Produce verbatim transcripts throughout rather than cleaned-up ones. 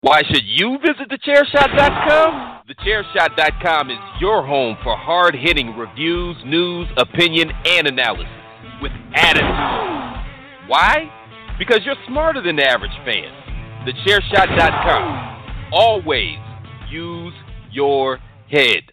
Why should you visit the chair shot dot com? the chair shot dot com is your home for hard-hitting reviews, news, opinion, and analysis with attitude. Why? Because you're smarter than the average fan. the chair shot dot com. Always use your head.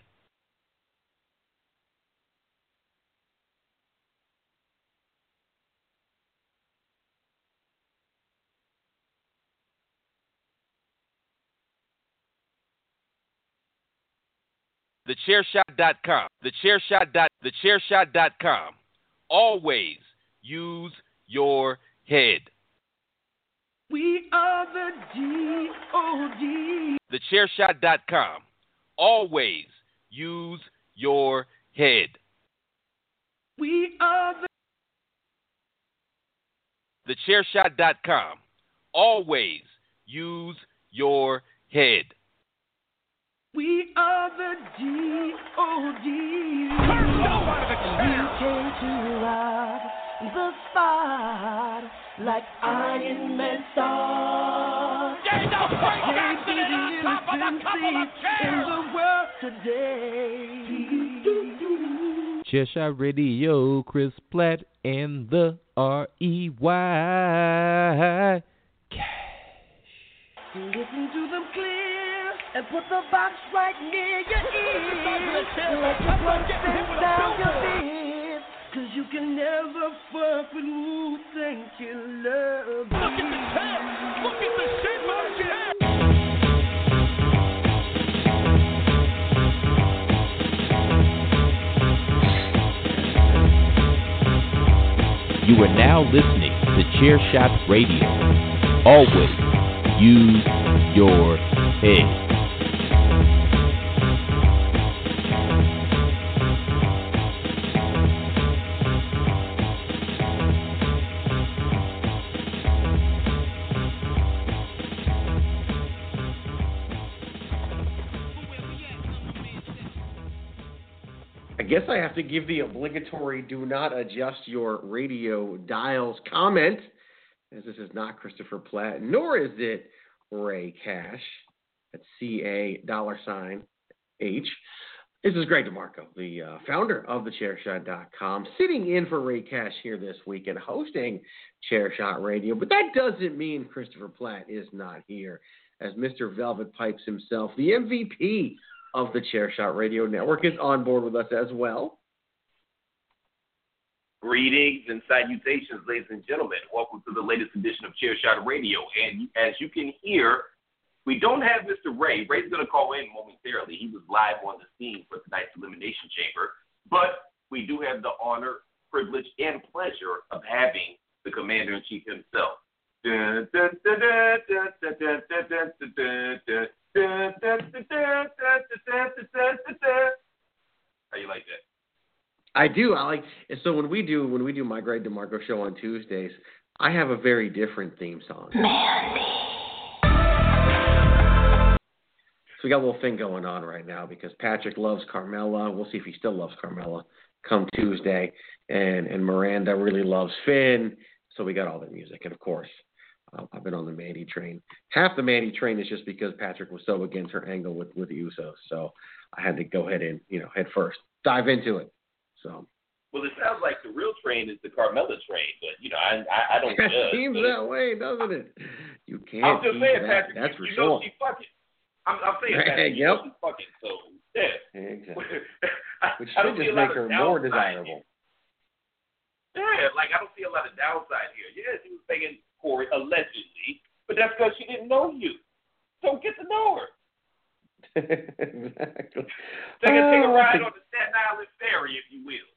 the chair shot dot com. the chair shot. the chair shot dot com. Always use your head. We are the G O D. the chair shot dot com. Always use your head. We are the the chair shot dot com. Always use your head. We are the G O D. We came to rock the spot like Iron Man saw. There's no break dancing it on top of the couple of in chairs. the world today. Chairshot Radio, Chris Platt and the R E Y. Listen to them clear and put the box right near your ear. Let your blood sink down your ears, cause you can never fuck with who think you love. Look at the tail. Look at the shape of his head. You are now listening to Chair Shot Radio. Always use your head. I guess I have to give the obligatory do not adjust your radio dials comment, as this is not Christopher Platt, nor is it Ray Cash. That's C A dollar sign H. This is Greg DeMarco, the uh, founder of the chair shot dot com, sitting in for Ray Cash here this week and hosting Chairshot Radio. But that doesn't mean Christopher Platt is not here, as Mister Velvet Pipes himself, the M V P of the Chairshot Radio Network, is on board with us as well. Greetings and salutations, ladies and gentlemen. Welcome to the latest edition of Chairshot Radio. And as you can hear, we don't have Mister Ray. Ray's going to call in momentarily. He was live on the scene for tonight's Elimination Chamber. But we do have the honor, privilege, and pleasure of having the Commander-in-Chief himself. Dun, dun, dun, dun, dun, dun, dun, dun, dun, dun, dun. Dun, dun, dun, dun, dun, dun, dun, dun, dun. How you like that? I do. I like. So when we do when we do my Greg DeMarco show on Tuesdays, I have a very different theme song. Mandy. So we got a little thing going on right now because Patrick loves Carmella. We'll see if he still loves Carmella come Tuesday, and and Miranda really loves Finn. So we got all the music, and of course, uh, I've been on the Mandy train. Half the Mandy train is just because Patrick was so against her angle with with the Usos. So I had to go ahead and you know head first, dive into it. So. Well, it sounds like the real train is the Carmella train, but you know, I I, I don't judge. It seems that way, doesn't it? You can't. I'm just saying, that. Patrick. That's you, for you sure. know she fucking. I'm, I'm saying, Patrick. You Yep. know she's fucking. So yeah. Exactly. I, Which I don't should see just a lot make her of more downside desirable. Here. Yeah, like I don't see a lot of downside here. Yeah, she was banging Corey allegedly, but that's because she didn't know you. So get to know her. Exactly. Take a, take a Oh, ride on the Staten Island ferry, if you will.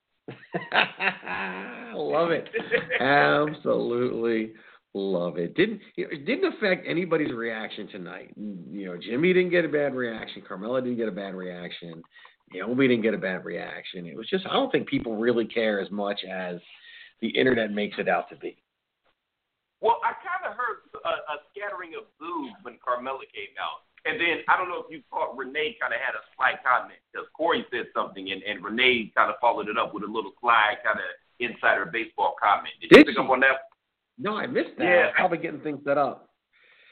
Love it. Absolutely love it. Didn't it didn't affect anybody's reaction tonight. You know, Jimmy didn't get a bad reaction. Carmella didn't get a bad reaction. Naomi didn't get a bad reaction. It was just I don't think people really care as much as the internet makes it out to be. Well, I kind of heard a, a scattering of boos when Carmella came out. And then, I don't know if you thought Renee kind of had a sly comment, because Corey said something, and, and Renee kind of followed it up with a little sly kind of insider baseball comment. Did, Did you pick she? up on that? No, I missed that. Yeah, I was probably getting things set up.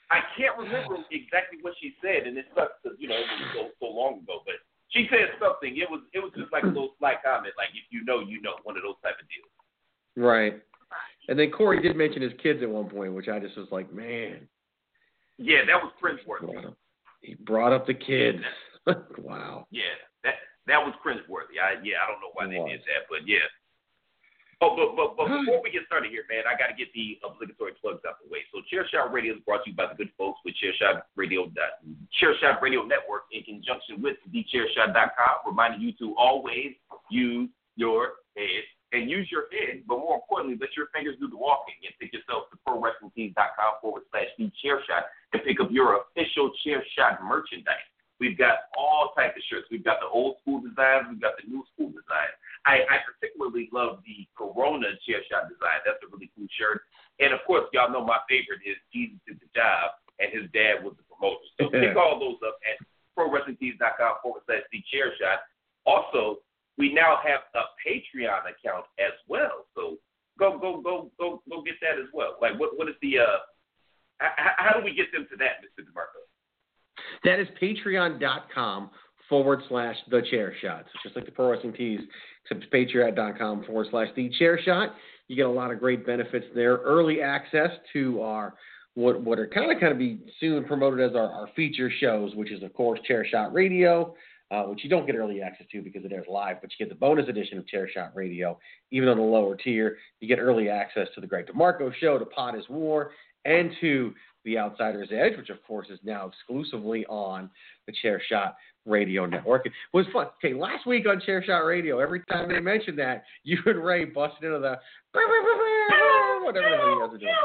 I can't remember exactly what she said, and it sucks because, you know, it was so, so long ago. But she said something. It was it was just like a little slight comment, like, if you know, you know, one of those type of deals. Right. And then Corey did mention his kids at one point, which I just was like, man. Yeah, that was cringeworthy. He brought up the kids. Wow. Yeah, that that was cringeworthy. I yeah, I don't know why It they was. did that, but yeah. Oh, but but but before we get started here, man, I got to get the obligatory plugs out the way. So, Chairshot Radio is brought to you by the good folks with Chairshot Radio, Chairshot Radio Network in conjunction with the chairshot dot com, reminding you to always use your head and use your head, but more importantly, let your fingers do the walking and take yourself to pro wrestling tees dot com forward slash the Chairshot and pick up your official Chairshot merchandise. We've got all types of shirts. We've got the old school designs. We've got the new school designs. I, I particularly love the Corona Chairshot design. That's a really cool shirt. And, of course, y'all know my favorite is Jesus Did the Job, and his dad was the promoter. So pick all those up at pro wrestling tees dot com forward slash the Chairshot. Also, we now have a Patreon account as well. So go, go, go, go, go get that as well. Like, what, what is the uh, – how, how do we get them to that, Mister DeMarco? That is patreon.com forward slash the chair shot. So just like the Pro Wrestling Tees, except patreon.com forward slash the chair shot. You get a lot of great benefits there. Early access to our what what are kind of kind of be soon promoted as our, our feature shows, which is of course Chair Shot Radio, uh, which you don't get early access to because it airs live, but you get the bonus edition of Chair Shot Radio. Even on the lower tier, you get early access to the Greg DeMarco Show, to Pod is War, and to The Outsider's Edge, which of course is now exclusively on the Chair Shot Radio Network. It was fun. Okay, last week on Chair Shot Radio, every time they mentioned that, you and Ray busted into the whatever the hell you guys are doing.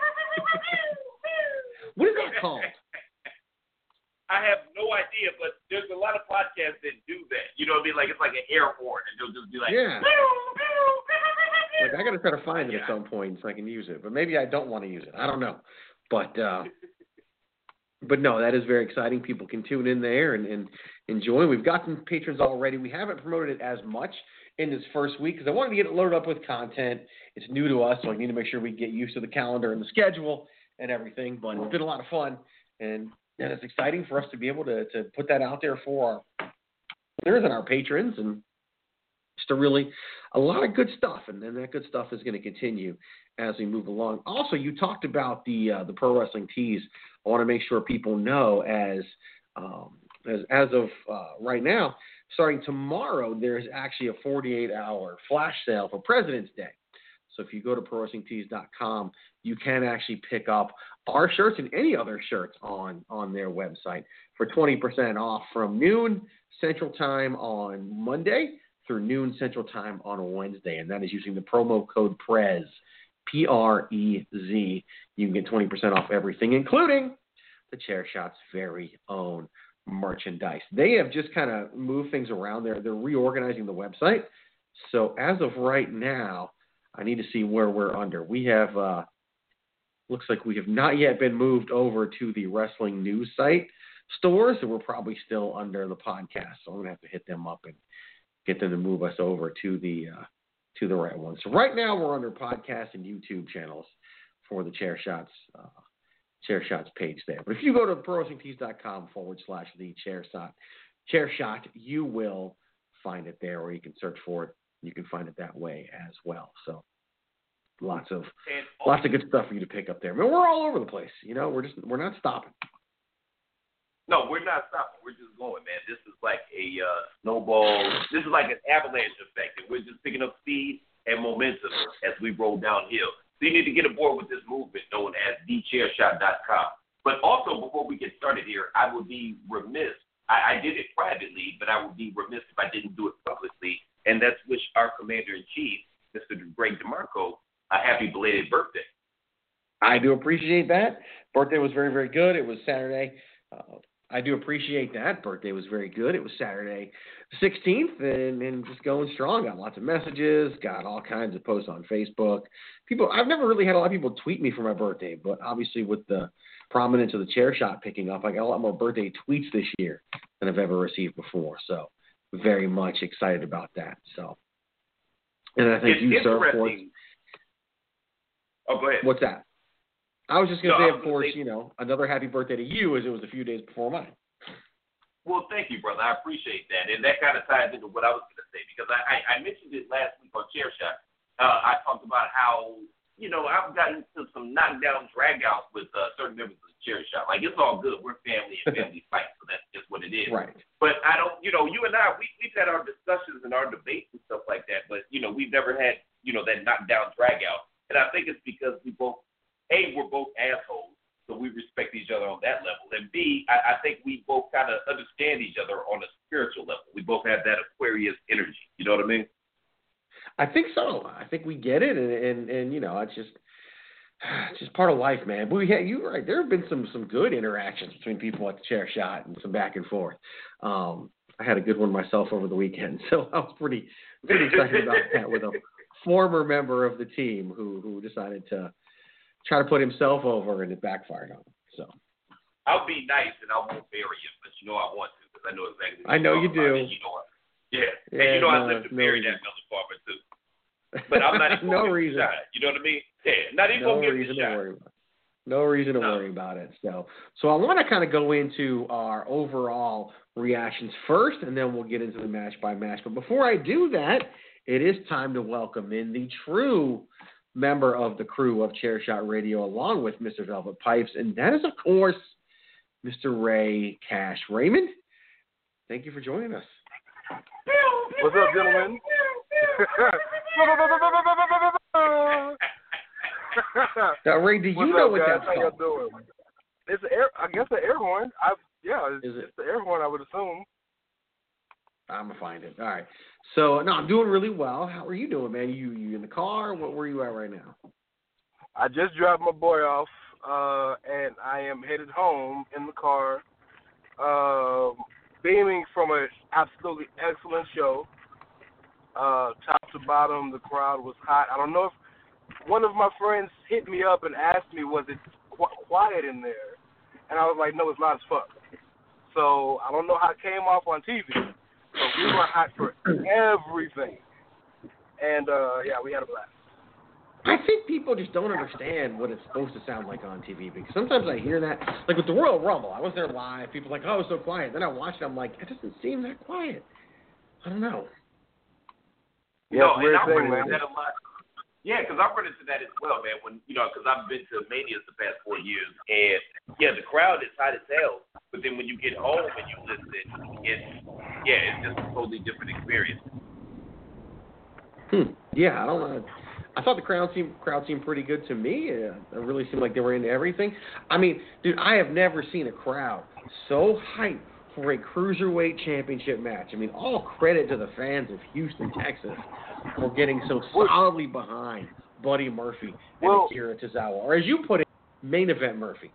What is that called? I have no idea, but there's a lot of podcasts that do that. You know what I mean? Like, it's like an air horn, and they'll just be like, yeah. Like, I got to try to find it yeah. at some point so I can use it. But maybe I don't want to use it. I don't know. But, uh, but no, that is very exciting. People can tune in there and, and enjoy. We've got some patrons already. We haven't promoted it as much in this first week because I wanted to get it loaded up with content. It's new to us, so I need to make sure we get used to the calendar and the schedule and everything. But it's been a lot of fun, and, and it's exciting for us to be able to, to put that out there for our listeners and our patrons, and just a really a lot of good stuff. And then that good stuff is going to continue as we move along. Also, you talked about the uh, the Pro Wrestling Tees. I want to make sure people know as um, as as of uh, right now, starting tomorrow, there's actually a forty-eight hour flash sale for President's Day. So if you go to pro wrestling tees dot com, you can actually pick up our shirts and any other shirts on, on their website for twenty percent off from noon Central Time on Monday through noon Central Time on Wednesday. And that is using the promo code PREZ, P R E Z. You can get twenty percent off everything, including the Chair Shot's very own merchandise. They have just kind of moved things around. They're, they're reorganizing the website. So as of right now, I need to see where we're under. We have, uh, looks like we have not yet been moved over to the wrestling news site stores, so we're probably still under the podcast. So I'm going to have to hit them up and get them to move us over to the uh, to the right one. So right now we're under podcast and YouTube channels for the Chair Shots uh, Chair Shots page there. But if you go to pro wrestling tees dot com forward slash the Chair Shot, Chair Shot, you will find it there, or you can search for it. You can find it that way as well. So lots of also, lots of good stuff for you to pick up there. I mean, we're all over the place. You know, we're just we're not stopping. No, we're not stopping. We're just going, man. This is like a uh, snowball. This is like an avalanche effect, and we're just picking up speed and momentum as we roll downhill. So you need to get aboard with this movement known as the chair shot dot com. But also, before we get started here, I would be remiss. I, I did it privately, but I would be remiss if I didn't do it publicly. And that's wish our Commander-in-Chief, Mister Greg DeMarco, a happy belated birthday. I do appreciate that. Birthday was very, very good. It was Saturday. Uh, I do appreciate that. Birthday was very good. It was Saturday sixteenth, and, and just going strong. Got lots of messages, got all kinds of posts on Facebook. People, I've never really had a lot of people tweet me for my birthday, but obviously with the prominence of the Chair Shot picking up, I got a lot more birthday tweets this year than I've ever received before. So very much excited about that. So, and I think it's you, sir, for Oh, go ahead. What's that? I was just going to no, say, of course, say, you know, another happy birthday to you, as it was a few days before mine. Well, thank you, brother. I appreciate that. And that kind of ties into what I was going to say, because I, I, I mentioned it last week on Chair Shot. Uh, I talked about how, you know, I've gotten into some knockdown, drag-outs with uh, certain members of the Chair Shot. Like, it's all good. We're family and family fight, so that's just what it is. Right. But I don't, you know, you and I, we, we've had our discussions and our debates and stuff like that, but, you know, we've never had, you know, that knockdown, drag-out. And I think it's because we both, A, we're both assholes, so we respect each other on that level. And B, I, I think we both kind of understand each other on a spiritual level. We both have that Aquarius energy. You know what I mean? I think so. I think we get it, and and, and you know, it's just it's just part of life, man. But we had, you're right. There have been some some good interactions between people at the Chair Shot and some back and forth. Um, I had a good one myself over the weekend, so I was pretty pretty excited about that with a former member of the team who who decided to try to put himself over, and it backfired on him. So I'll be nice and I won't bury him, but you know I want to because I know exactly. What I know you do. And you know, yeah. yeah, and you know no, I live to no bury reason. that Miller Farmer too. But I'm not even no gonna reason. give it a shot. You know what I mean? Yeah, not even no gonna give reason it a to shot. worry about it. No reason to no. worry about it. So, so I want to kind of go into our overall reactions first, and then we'll get into the match by match. But before I do that, it is time to welcome in the true member of the crew of Chair Shot Radio, along with Mister Velvet Pipes, and that is, of course, Mister Ray Cash. Raymond, thank you for joining us. What's up, gentlemen? Now, Ray, do you What's know up, what guys? that's How y'all called? doing? It's an air. I guess an air horn. I yeah. It's, Is it? it's the air horn. I would assume. I'm gonna find it. All right. So no, I'm doing really well. How are you doing, man? You you in the car? What where are you at right now? I just dropped my boy off, uh, and I am headed home in the car, uh, beaming from an absolutely excellent show. Uh, top to bottom, the crowd was hot. I don't know if one of my friends hit me up and asked me, was it qu- quiet in there? And I was like, no, it's loud as fuck. So I don't know how it came off on T V, but we were hot for everything. And, uh, yeah, we had a blast. I think people just don't understand what it's supposed to sound like on T V, because sometimes I hear that, like with the Royal Rumble, I was there live, people are like, oh, it's so quiet. Then I watched it, I'm like, it doesn't seem that quiet. I don't know. Yeah, no, it's a weird and I thing, run into man. that a lot. Yeah, because I run into that as well, man. When you know, because I've been to Manias the past four years, and yeah, the crowd is hot as hell. But then when you get home and you listen, it's yeah, it's just a totally different experience. Hmm. Yeah, I don't know. I thought the crowd seemed crowd seemed pretty good to me. Uh, it really seemed like they were into everything. I mean, dude, I have never seen a crowd so hyped for a cruiserweight championship match. I mean, all credit to the fans of Houston, Texas, for getting so solidly behind Buddy Murphy and well, Akira Tozawa, or as you put it, main event Murphy.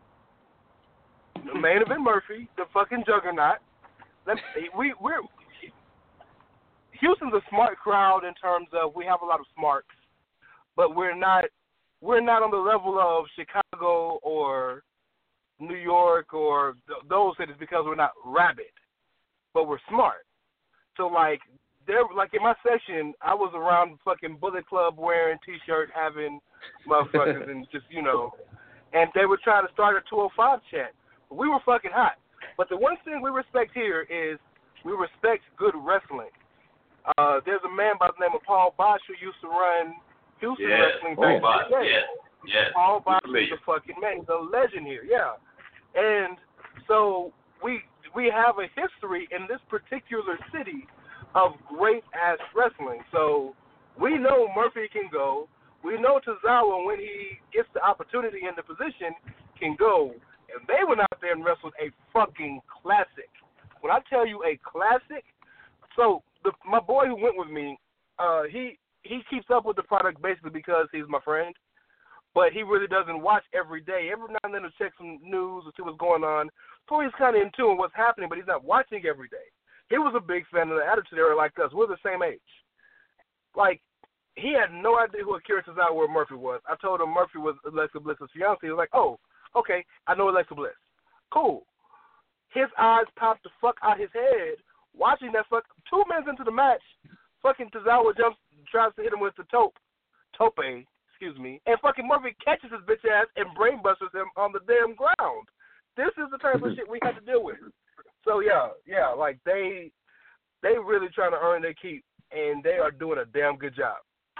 The main event Murphy, the fucking juggernaut. Let's, we we're Houston's a smart crowd in terms of we have a lot of smarts, but we're not we're not on the level of Chicago or New York or th- those cities because we're not rabid, but we're smart. So like there, like in my session, I was around fucking Bullet Club wearing T-shirt, having motherfuckers and just you know, and they were trying to start a two oh five chat. We were fucking hot. But the one thing we respect here is we respect good wrestling. Uh, there's a man by the name of Paul Bosch who used to run Houston Yes, Wrestling Paul back Bosch, in the day. yes, yes. Paul Bosch We're is a fucking man. He's a legend here, yeah. And so we we have a history in this particular city of great-ass wrestling. So we know Murphy can go. We know Tozawa, when he gets the opportunity and the position, can go. And they went out there and wrestled a fucking classic. When I tell you a classic, so the, my boy who went with me, uh, he he keeps up with the product basically because he's my friend, but he really doesn't watch every day. Every now and then he'll check some news or see what's going on. So he's kind of in tune with what's happening, but he's not watching every day. He was a big fan of the Attitude Era like us. We're the same age. Like, he had no idea who Akira Tozawa or Murphy was. I told him Murphy was Alexa Bliss's fiance. He was like, oh, okay, I know Alexa Bliss. Cool. His eyes popped the fuck out his head watching that fuck. Two minutes into the match, fucking Tozawa jumps, tries to hit him with the tope. Tope, excuse me, and fucking Murphy catches his bitch ass and brainbusters him on the damn ground. This is the type of shit we have to deal with. So yeah, yeah, like they they really trying to earn their keep, and they are doing a damn good job.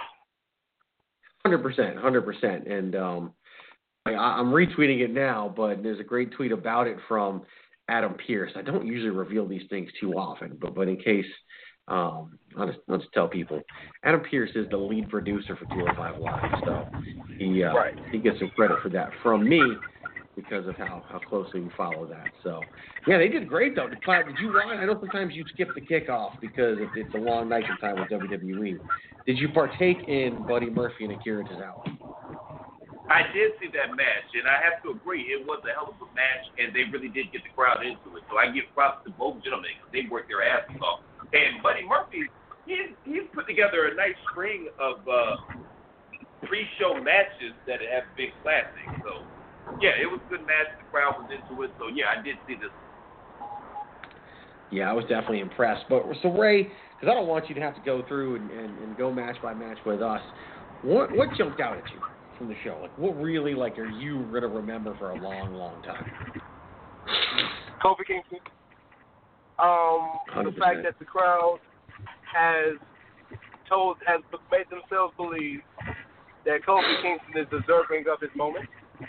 Hundred percent, hundred percent, and um, I, I'm retweeting it now. But there's a great tweet about it from Adam Pearce. I don't usually reveal these things too often, but but in case, um, I'll just, I'll just tell people. Adam Pearce is the lead producer for two oh five Live, so he uh, right. he gets some credit for that from me because of how, how closely we follow that. So yeah, they did great though. Did you watch? I know sometimes you skip the kickoff because it's a long night sometime with W W E. Did you partake in Buddy Murphy and Akira Tozawa? I did see that match, and I have to agree, it was a hell of a match, and they really did get the crowd into it. So I give props to both gentlemen because they worked their asses off. And Buddy Murphy, he's, he's put together a nice string of uh, pre-show matches that have been classic. So, yeah, it was a good match. The crowd was into it. So, yeah, I did see this. Yeah, I was definitely impressed. But so, Ray, because I don't want you to have to go through and, and, and go match by match with us, what what jumped out at you from the show? Like, what really, like, are you going to remember for a long, long time? Kofi Kingston. Um, the fact that the crowd has told, has made themselves believe that Kofi Kingston is deserving of his moment.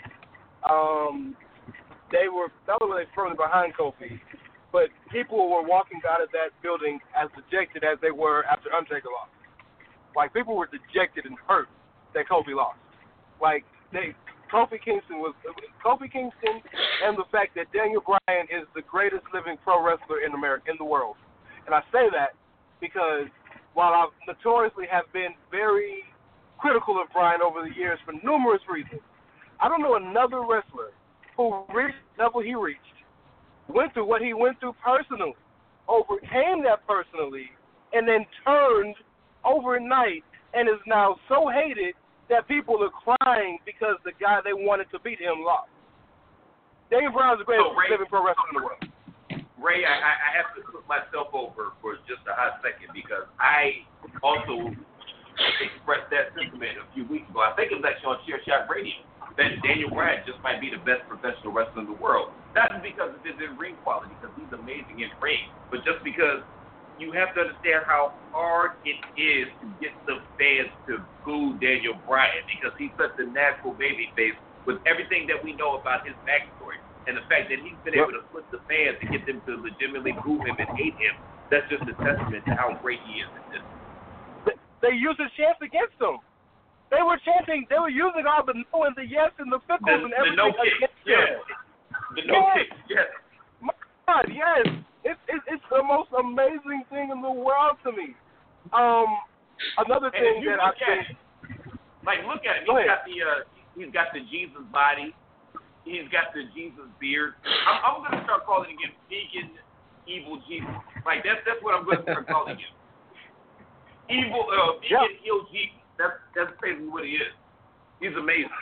Um, they were not only firmly behind Kofi, but people were walking out of that building as dejected as they were after Undertaker lost. Like, people were dejected and hurt that Kofi lost. Like, they, Kofi Kingston was Kofi Kingston, and the fact that Daniel Bryan is the greatest living pro wrestler in America, in the world. And I say that because while I notoriously have been very critical of Bryan over the years for numerous reasons, I don't know another wrestler who reached the level he reached, went through what he went through personally, overcame that personally, and then turned overnight and is now so hated that people are crying because the guy they wanted to beat him lost. Daniel Bryan is the greatest so Ray, living pro wrestler in the world. Ray, I, I have to put myself over for just a hot second because I also expressed that sentiment a few weeks ago. I think it was actually on Chair Shot Radio that Daniel Bryan just might be the best professional wrestler in the world. Not because of his in-ring quality, because he's amazing in ring, but just because you have to understand how hard it is to get the fans to boo Daniel Bryan because he's such a natural babyface with everything that we know about his backstory. And the fact that he's been able to flip the fans and get them to legitimately boo him and hate him, that's just a testament to how great he is at this. They used his chants against him. They were chanting, they were using all the no and the yes and the fickles the, and everything the no against kick, yeah. him. The no yes. kick, yes. My God, yes. It's, it's it's the most amazing thing in the world to me. Um, another and thing that I think, think, like, look at him. Go He's ahead. got the uh, he's got the Jesus body. He's got the Jesus beard. I'm, I'm gonna start calling him vegan, evil Jesus. Like that's that's what I'm gonna start calling him. Evil, uh, vegan, yeah. ill Jesus. That's that's basically what he is. He's amazing.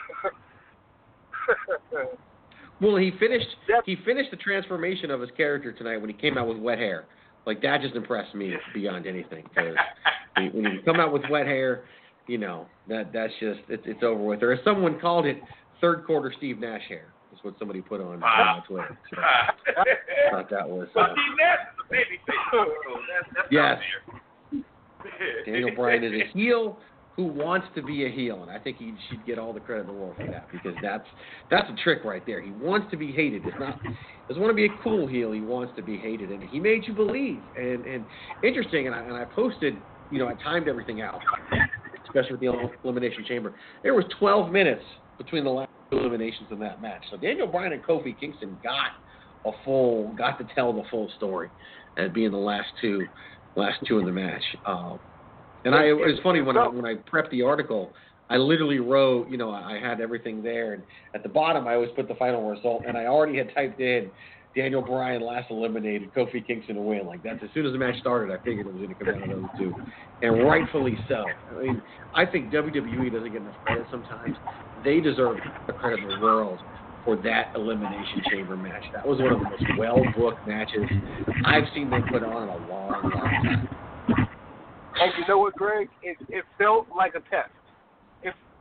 Well, he finished he finished the transformation of his character tonight when he came out with wet hair. Like, that just impressed me beyond anything. Because when you come out with wet hair, you know, that that's just, it's, it's over with. Or as someone called it, third quarter Steve Nash hair. That's what somebody put on uh, Twitter. So, I thought that was... But Uh, Steve Nash is a baby face. So that's, that's yes. not fair. Daniel Bryan is a heel who wants to be a heel, and I think he should get all the credit in the world for that because that's that's a trick right there. He wants to be hated. It's not doesn't want to be a cool heel. He wants to be hated, and he made you believe. And and interesting, and I and I posted, you know, I timed everything out, especially with the Elimination Chamber. There was twelve minutes between the last two eliminations in that match. So Daniel Bryan and Kofi Kingston got a full, got to tell the full story as being the last two, last two in the match. Um, And I, it was funny when I when I prepped the article, I literally wrote, you know, I had everything there, and at the bottom I always put the final result, and I already had typed in Daniel Bryan last eliminated, Kofi Kingston to win. Like that's as soon as the match started, I figured it was going to come down to those two, and rightfully so. I mean, I think W W E doesn't get enough credit sometimes. They deserve the credit in the world for that Elimination Chamber match. That was one of the most well-booked matches I've seen them put on in a long, long time. and you know what, Greg? It, it felt like a test. If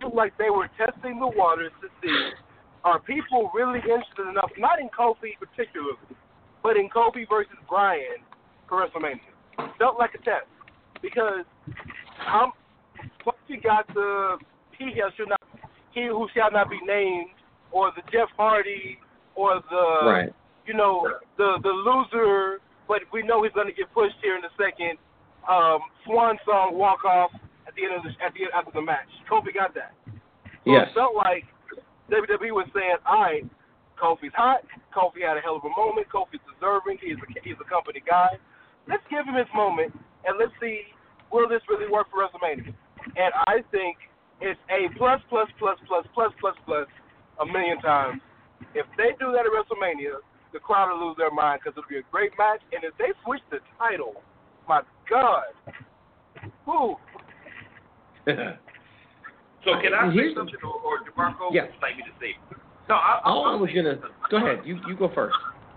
felt like they were testing the waters to see, are people really interested enough, not in Kofi particularly, but in Kofi versus Bryan for WrestleMania? Felt like a test. Because um, once you got the he should not, he who shall not be named, or the Jeff Hardy, or the right. you know the the loser, but we know he's going to get pushed here in a second. Um, Swan song walk off at the end of the at the end after the match. Kofi got that. So yes. It felt like W W E was saying, all right, Kofi's hot. Kofi had a hell of a moment. Kofi's deserving. He's a, he's a company guy. Let's give him his moment, and let's see, will this really work for WrestleMania? And I think it's a plus, plus, plus, plus, plus, plus, plus a million times. If they do that at WrestleMania, the crowd will lose their mind because it'll be a great match. And if they switch the title, my God. Whew. So can I say something, or, or DeMarco, yeah. would you like me to say? No, I, All I was gonna go ahead. You you go first.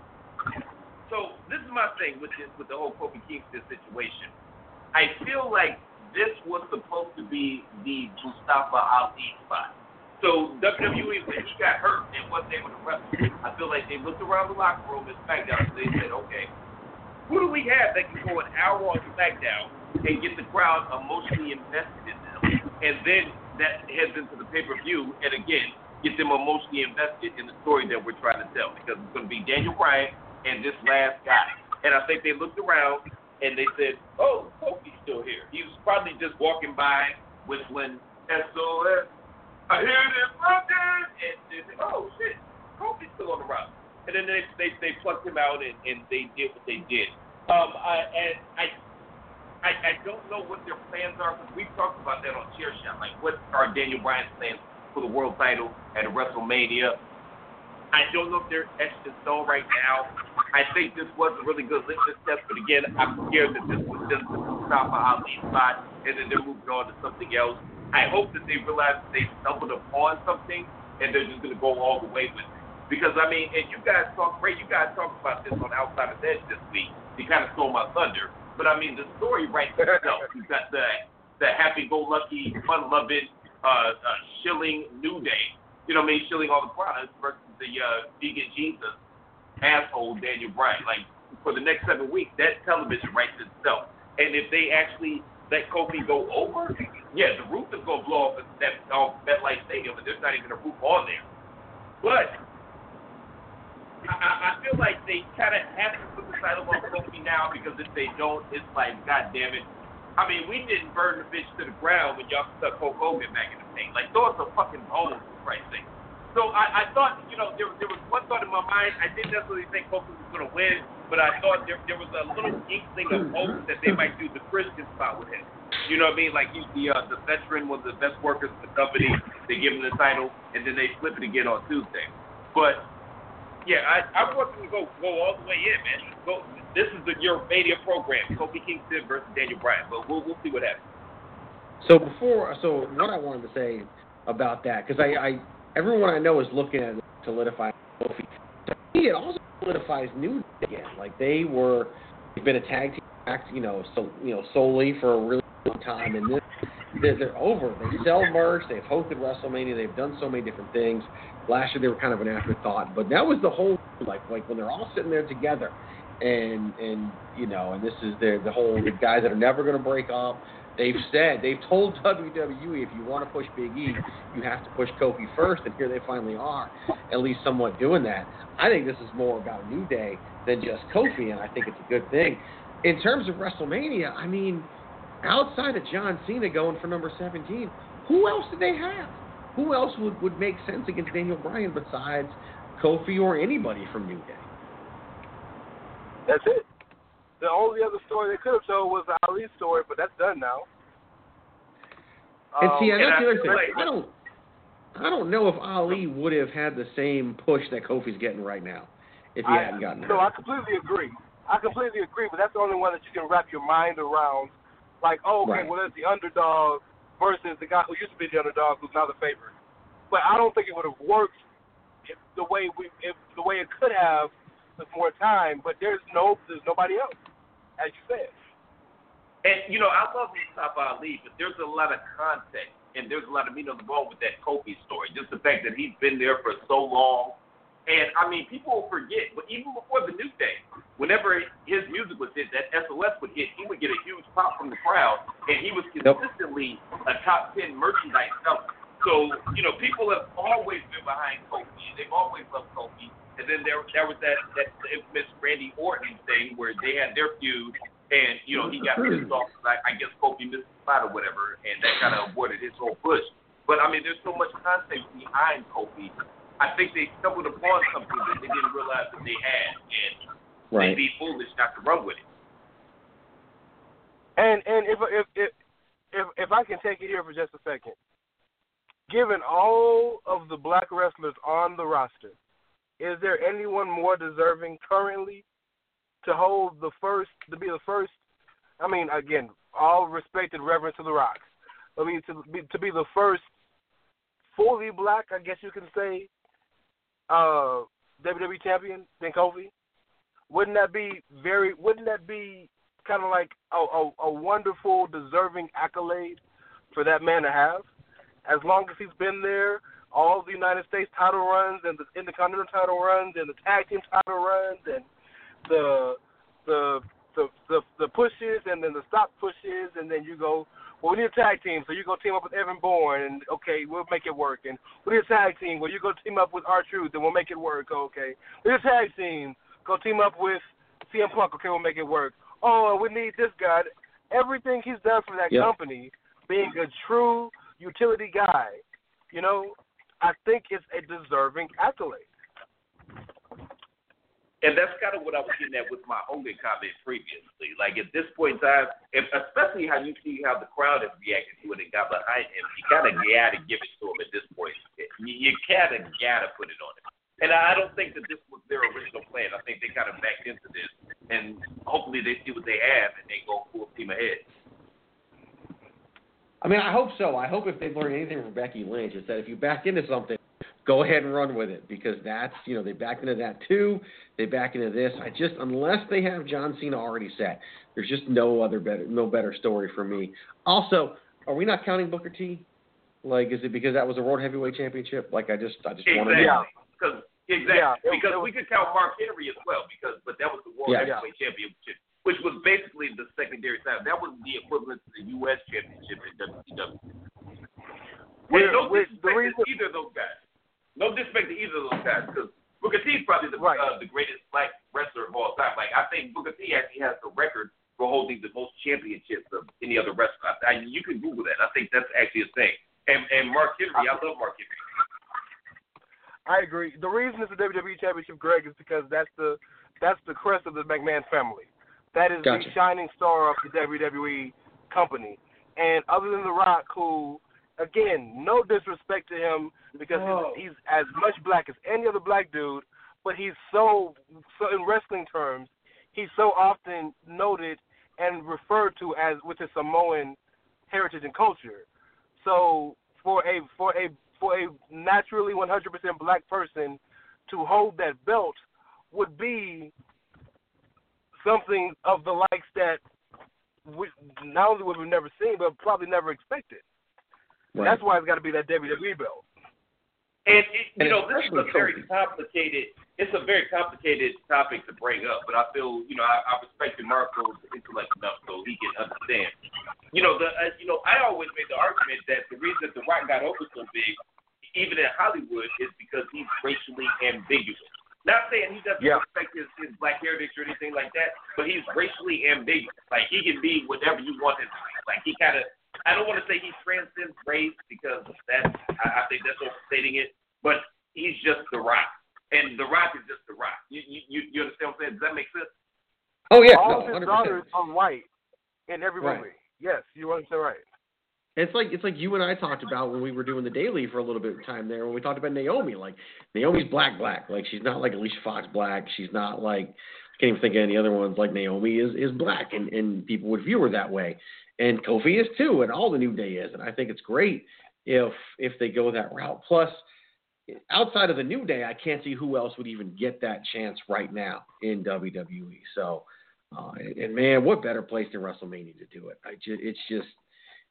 So this is my thing with this, with the whole Kofi Kingston situation. I feel like this was supposed to be the Mustafa Ali spot. So W W E, when he got hurt and wasn't able to wrestle, I feel like they looked around the locker room at SmackDown and they said, okay, who do we have that can go an hour on SmackDown and get the crowd emotionally invested in them? And then that heads into the pay-per-view, and again, get them emotionally invested in the story that we're trying to tell, because it's going to be Daniel Bryan and this last guy. And I think they looked around and they said, oh, Kofi's still here. He was probably just walking by whistling S O S. I hear this broken, and they said, oh, shit, Kofi's still on the roster. And then they they, they plucked him out, and, and they did what they did. Um, I, and I I, I don't know what their plans are, because we've talked about that on Chair Shot. Like, what are Daniel Bryan's plans for the world title at WrestleMania? I don't know if they're etched in stone right now. I think this was a really good litmus test, but again, I'm scared that this was just the Mustafa Ali spot, and then they're moving on to something else. I hope that they realize that they stumbled upon something, and they're just going to go all the way with it. Because, I mean, and you guys talk, Ray, you guys talked about this on Outside of Edge this week. You kind of stole my thunder. But, I mean, the story writes itself. You've got the, the happy-go-lucky, fun-loving, uh, uh, shilling New Day. You know what I mean? Shilling all the products versus the uh, vegan Jesus asshole Daniel Bryan. Like, for the next seven weeks, that television writes itself. And if they actually let Kofi go over, yeah, the roof is going to blow off at that off MetLife Stadium, and there's not even a roof on there. But I, I feel like they kind of have to put the title on Kofi now, because if they don't, it's like, God damn it. I mean, we didn't burn the bitch to the ground when y'all stuck Hulk Hogan back in the paint. Like, throw us a fucking bone, for Christ's sake. So I, I thought, you know, there, there was one thought in my mind. I didn't necessarily think Kofi was going to win, but I thought there, there was a little inkling of hope that they might do the Christian spot with him. You know what I mean? Like, he's the uh, the veteran, one of the best workers in the company. They give him the title, and then they flip it again on Tuesday. But yeah, I, I want them to go go all the way in, man. Go, this is the your Mania program, Kofi Kingston versus Daniel Bryan. But we'll we'll see what happens. So before, so what I wanted to say about that, because I, I everyone I know is looking at solidifying Kofi. To me, it also solidifies New Day again. Like, they were, they've been a tag team act, you know, so you know solely for a really long time, and this they're, they're over. They sell merch. They've hosted WrestleMania. They've done so many different things. Last year they were kind of an afterthought, but that was the whole, like like when they're all sitting there together, and and you know, and this is the the whole the guys that are never going to break up. They've said, they've told W W E, if you want to push Big E, you have to push Kofi first, and here they finally are, at least somewhat doing that. I think this is more about New Day than just Kofi, and I think it's a good thing. In terms of WrestleMania, I mean, outside of John Cena going for number seventeen, who else did they have? Who else would, would make sense against Daniel Bryan besides Kofi or anybody from New Day? That's it. The only other story they could have told was the Ali story, but that's done now. And see, um, that's the other thing. like, I don't, I don't know if Ali would have had the same push that Kofi's getting right now if he I, hadn't gotten hurt. No, I completely agree. I completely agree, but that's the only one that you can wrap your mind around. Like, oh, okay, Right. well, there's the underdog versus the guy who used to be the underdog, who's now the favorite. But I don't think it would have worked if the way we, if the way it could have with more time. But there's no, there's nobody else, as you said. And, you know, I love Mustafa Ali, but there's a lot of context and there's a lot of meat on the bone with that Kofi story. Just the fact that he's been there for so long. And, I mean, people forget, but even before the New Day, whenever his music was hit, that S O S would hit, he would get a huge pop from the crowd, and he was consistently a top ten merchandise seller. So, you know, people have always been behind Kofi. They've always loved Kofi. And then there, there was that, that infamous Randy Orton thing where they had their feud, and, you know, he got pissed off. Like, I guess Kofi missed the spot or whatever, and that kind of aborted his whole push. But, I mean, there's so much context behind Kofi. I think they stumbled upon something that they didn't realize that they had, and right. they'd be foolish not to run with it. And and if if if if, if I can take it here for just a second, given all of the black wrestlers on the roster, is there anyone more deserving currently to hold the first, to be the first? I mean, again, all respect and reverence to The Rock. I mean, to be to be the first fully black, I guess you can say, uh, W W E champion than Kofi? Wouldn't that be very? Wouldn't that be kind of like a, a, a wonderful, deserving accolade for that man to have? As long as he's been there, all the United States title runs and the Intercontinental title runs and the tag team title runs and the the the the, the pushes and then the stop pushes, and then you go, well, we need a tag team, so you go team up with Evan Bourne, and okay, we'll make it work. And we need a tag team, well, you go team up with R-Truth, and we'll make it work, okay. We need a tag team, go team up with C M Punk, okay, we'll make it work. Oh, we need this guy. Everything he's done for that yep. company, being a true utility guy, you know, I think it's a deserving accolade. And that's kind of what I was getting at with my Hogan comment previously. Like, at this point in time, if, especially how you see how the crowd has reacted to it and got behind him, you kind of got to give it to him at this point. You, you kind of got to put it on him. And I don't think that this was their original plan. I think they kind of backed into this, and hopefully they see what they have and they go full steam ahead. I mean, I hope so. I hope if they've learned anything from Becky Lynch, is that if you back into something, go ahead and run with it, because that's, you know, they backed into that too. They back into this. I just, unless they have John Cena already set, there's just no other better, no better story for me. Also, are we not counting Booker T? Like, is it because that was a World Heavyweight Championship? Like, I just, I just exactly. want to know. Because, exactly. Yeah, it, because it was, we could count Mark Henry as well, because, but that was the World yeah, Heavyweight yeah. Championship, which was basically the secondary title. That was the equivalent to the U S Championship in W C W. With, no disrespect the reason, to either of those guys. No disrespect to either of those guys, because Booker T is probably the, right. uh, the greatest black wrestler of all time. Like, I think Booker T actually has the record for holding the most championships of any other wrestler. I, I, you can Google that. I think that's actually a thing. And, and Mark Henry, I, I love Mark Henry. I agree. The reason it's the W W E Championship, Greg, is because that's the that's the crest of the McMahon family. That is gotcha. the shining star of the W W E company. And other than The Rock, who, again, no disrespect to him, because oh. he's, he's as much black as any other black dude, but he's so, so in wrestling terms, he's so often noted and referred to as with his Samoan heritage and culture. So for a for a for a naturally one hundred percent black person to hold that belt would be something of the likes that we, not only would we never seen, but probably never expected. Right. That's why it's got to be that W W E belt. And, it, you and know, this is a very complicated, it's a very complicated topic to bring up, but I feel, you know, I, I respect Marco's intellect enough so he can understand. You know, the uh, you know, I always made the argument that the reason The Rock got over so big, even in Hollywood, is because he's racially ambiguous. Not saying he doesn't yeah. respect his, his black heritage or anything like that, but he's racially ambiguous. Like, he can be whatever you want him to be. Like, he kind of, I don't want to say he transcends race, because that's, I, I think that's overstating it, but he's just The Rock. And The Rock is just The Rock. You you, you understand what I'm saying? Does that make sense? Oh, yeah. All no, his daughters are white in every right. movie. Yes, you understand right. It's like it's like you and I talked about when we were doing the Daily for a little bit of time there, when we talked about Naomi. Like, Naomi's black, black. Like, she's not like Alicia Fox black. She's not like, I can't even think of any other ones. Like, Naomi is, is black, and, and people would view her that way. And Kofi is too, and all the New Day is. And I think it's great if if they go that route. Plus, outside of the New Day, I can't see who else would even get that chance right now in W W E. So, uh, and, and man, what better place than WrestleMania to do it? I just, it's just,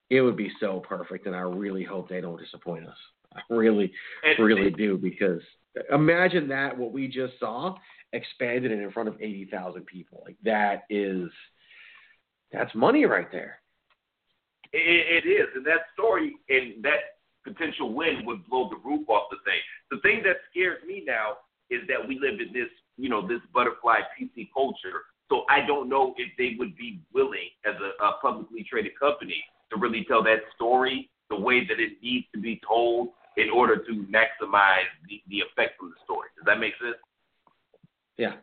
it would be so perfect, and I really hope they don't disappoint us. I really, and really do, because imagine that what we just saw expanded and in front of eighty thousand people. Like that is, that's money right there. It, it is, and that story and that potential win would blow the roof off the thing. The thing that scares me now is that we live in this, you know, this butterfly P C culture. So I don't know if they would be willing, as a, a publicly traded company, to really tell that story the way that it needs to be told in order to maximize the, the effect from the story. Does that make sense? Yeah.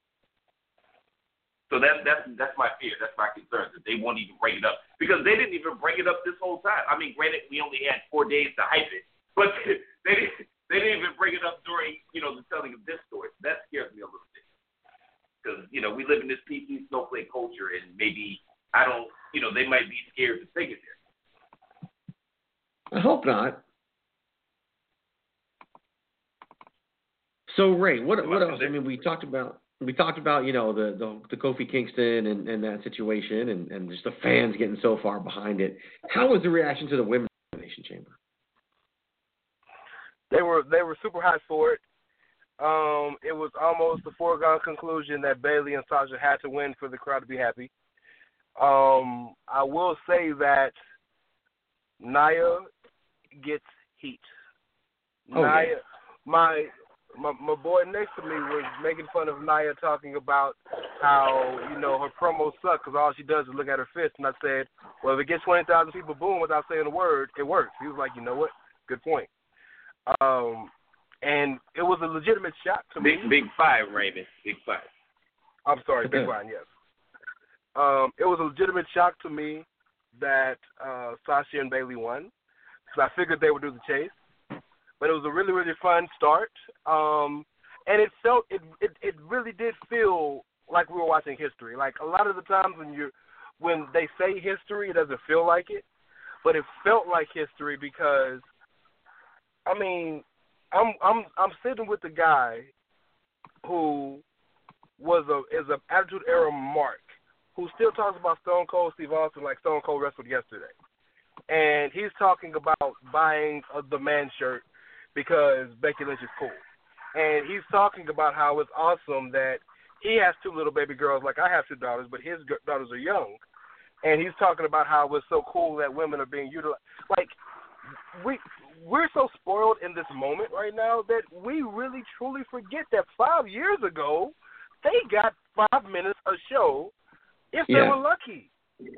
So that's that's that's my fear. That's my concern, that they won't even bring it up, because they didn't even bring it up this whole time. I mean, granted, we only had four days to hype it, but they didn't they didn't even bring it up during, you know, the telling of this story. That scares me a little bit, because, you know, we live in this P C snowflake culture, and maybe I don't, you know, they might be scared to take it there. I hope not. So Ray, what what else? I mean, we talked about. We talked about, you know, the, the, the Kofi Kingston and, and that situation, and, and just the fans getting so far behind it. How was the reaction to the Women's Elimination Chamber? They were they were super hyped for it. Um, it was almost a foregone conclusion that Bayley and Sasha had to win for the crowd to be happy. Um, I will say that Nia gets heat. Oh, Nia, yeah. my. My, my boy next to me was making fun of Nia, talking about how, you know, her promos suck because all she does is look at her fist. And I said, well, if it gets twenty thousand people boom without saying a word, it works. He was like, you know what? Good point. Um, and it was a legitimate shock to big, me. Big five, Raymond. Big five. I'm sorry, Big Five, yes. Um, it was a legitimate shock to me that uh, Sasha and Bayley won, because I figured they would do the chase. But it was a really, really fun start, um, and it felt it, it it really did feel like we were watching history. Like a lot of the times when you when they say history, it doesn't feel like it, but it felt like history because, I mean, I'm I'm I'm sitting with the guy who was a is an Attitude Era mark, who still talks about Stone Cold Steve Austin like Stone Cold wrestled yesterday, and he's talking about buying a, the man shirt because Becky Lynch is cool. And he's talking about how it's awesome that he has two little baby girls like I have two daughters, but his g- daughters are young. And he's talking about how it's so cool that women are being utilized. Like, we, we're so spoiled in this moment right now that we really, truly forget that five years ago, they got five minutes a show if they Yeah. were lucky.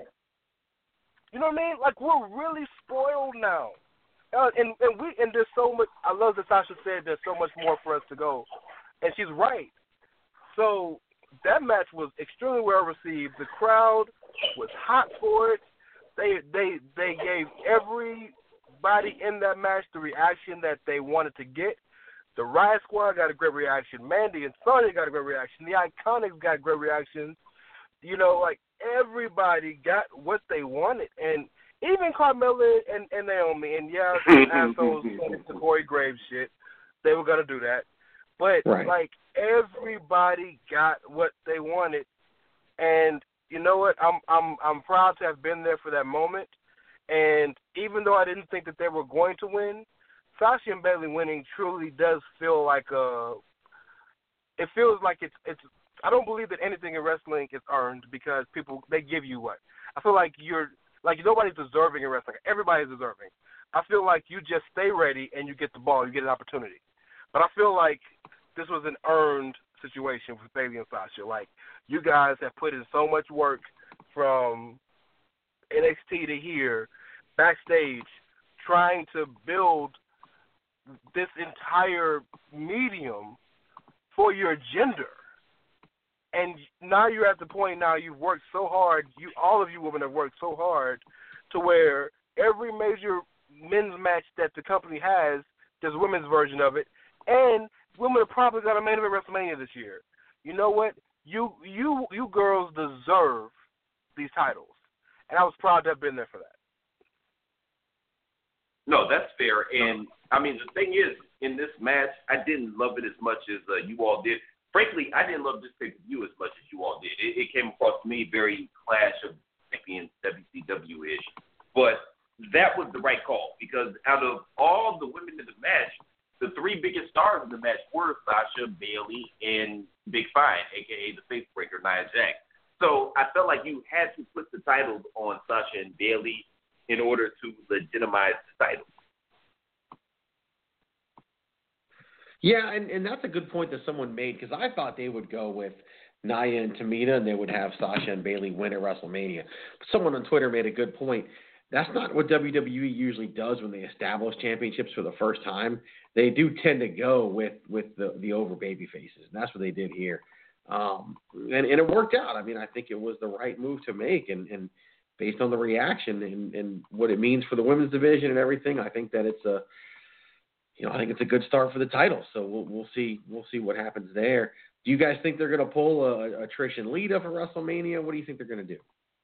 You know what I mean? Like, we're really spoiled now. Uh, and and we and there's so much. I love that Sasha said there's so much more for us to go, and she's right. So that match was extremely well received. The crowd was hot for it. They they they gave everybody in that match the reaction that they wanted to get. The Riot Squad got a great reaction. Mandy and Sonya got a great reaction. The Iconics got great reactions. You know, like everybody got what they wanted, and even Carmella and, and Naomi, and yeah, assholes the Corey Graves shit, they were gonna do that. But right. like everybody got what they wanted, and you know what? I'm I'm I'm proud to have been there for that moment. And even though I didn't think that they were going to win, Sasha and Bayley winning truly does feel like a. It feels like it's it's. I don't believe that anything in wrestling is earned because people they give you what. I feel like you're. Like, nobody's deserving in wrestling. Everybody's deserving. I feel like you just stay ready and you get the ball, you get an opportunity. But I feel like this was an earned situation for Bayley and Sasha. Like, you guys have put in so much work from N X T to here, backstage, trying to build this entire medium for your gender. And now you're at the point now you've worked so hard, you all of you women have worked so hard to where every major men's match that the company has, there's a women's version of it, and women have probably got a main event WrestleMania this year. You know what? You you you girls deserve these titles. And I was proud to have been there for that. No, that's fair. And, I mean, the thing is, in this match, I didn't love it as much as uh, you all did. Frankly, I didn't love this pay-per-view as much as you all did. It, it came across to me very Clash of Champions W C W-ish. But because out of all the women in the match, the three biggest stars in the match were Sasha, Bayley, and Big Fine, a k a the face breaker, Nia Jax. So I felt like you had to put the titles on Sasha and Bayley in order to legitimize the titles. Yeah, and, and that's a good point that someone made, because I thought they would go with Nia and Tamina, and they would have Sasha and Bayley win at WrestleMania. But someone on Twitter made a good point. That's not what W W E usually does when they establish championships for the first time. They do tend to go with, with the, the over baby faces, and that's what they did here. Um, and, and it worked out. I mean, I think it was the right move to make, and, and based on the reaction and, and what it means for the women's division and everything, I think that it's a, you know, I think it's a good start for the title. So we'll we'll see we'll see what happens there. Do you guys think they're going to pull a, a Trish and Lita for WrestleMania? What do you think they're going to do?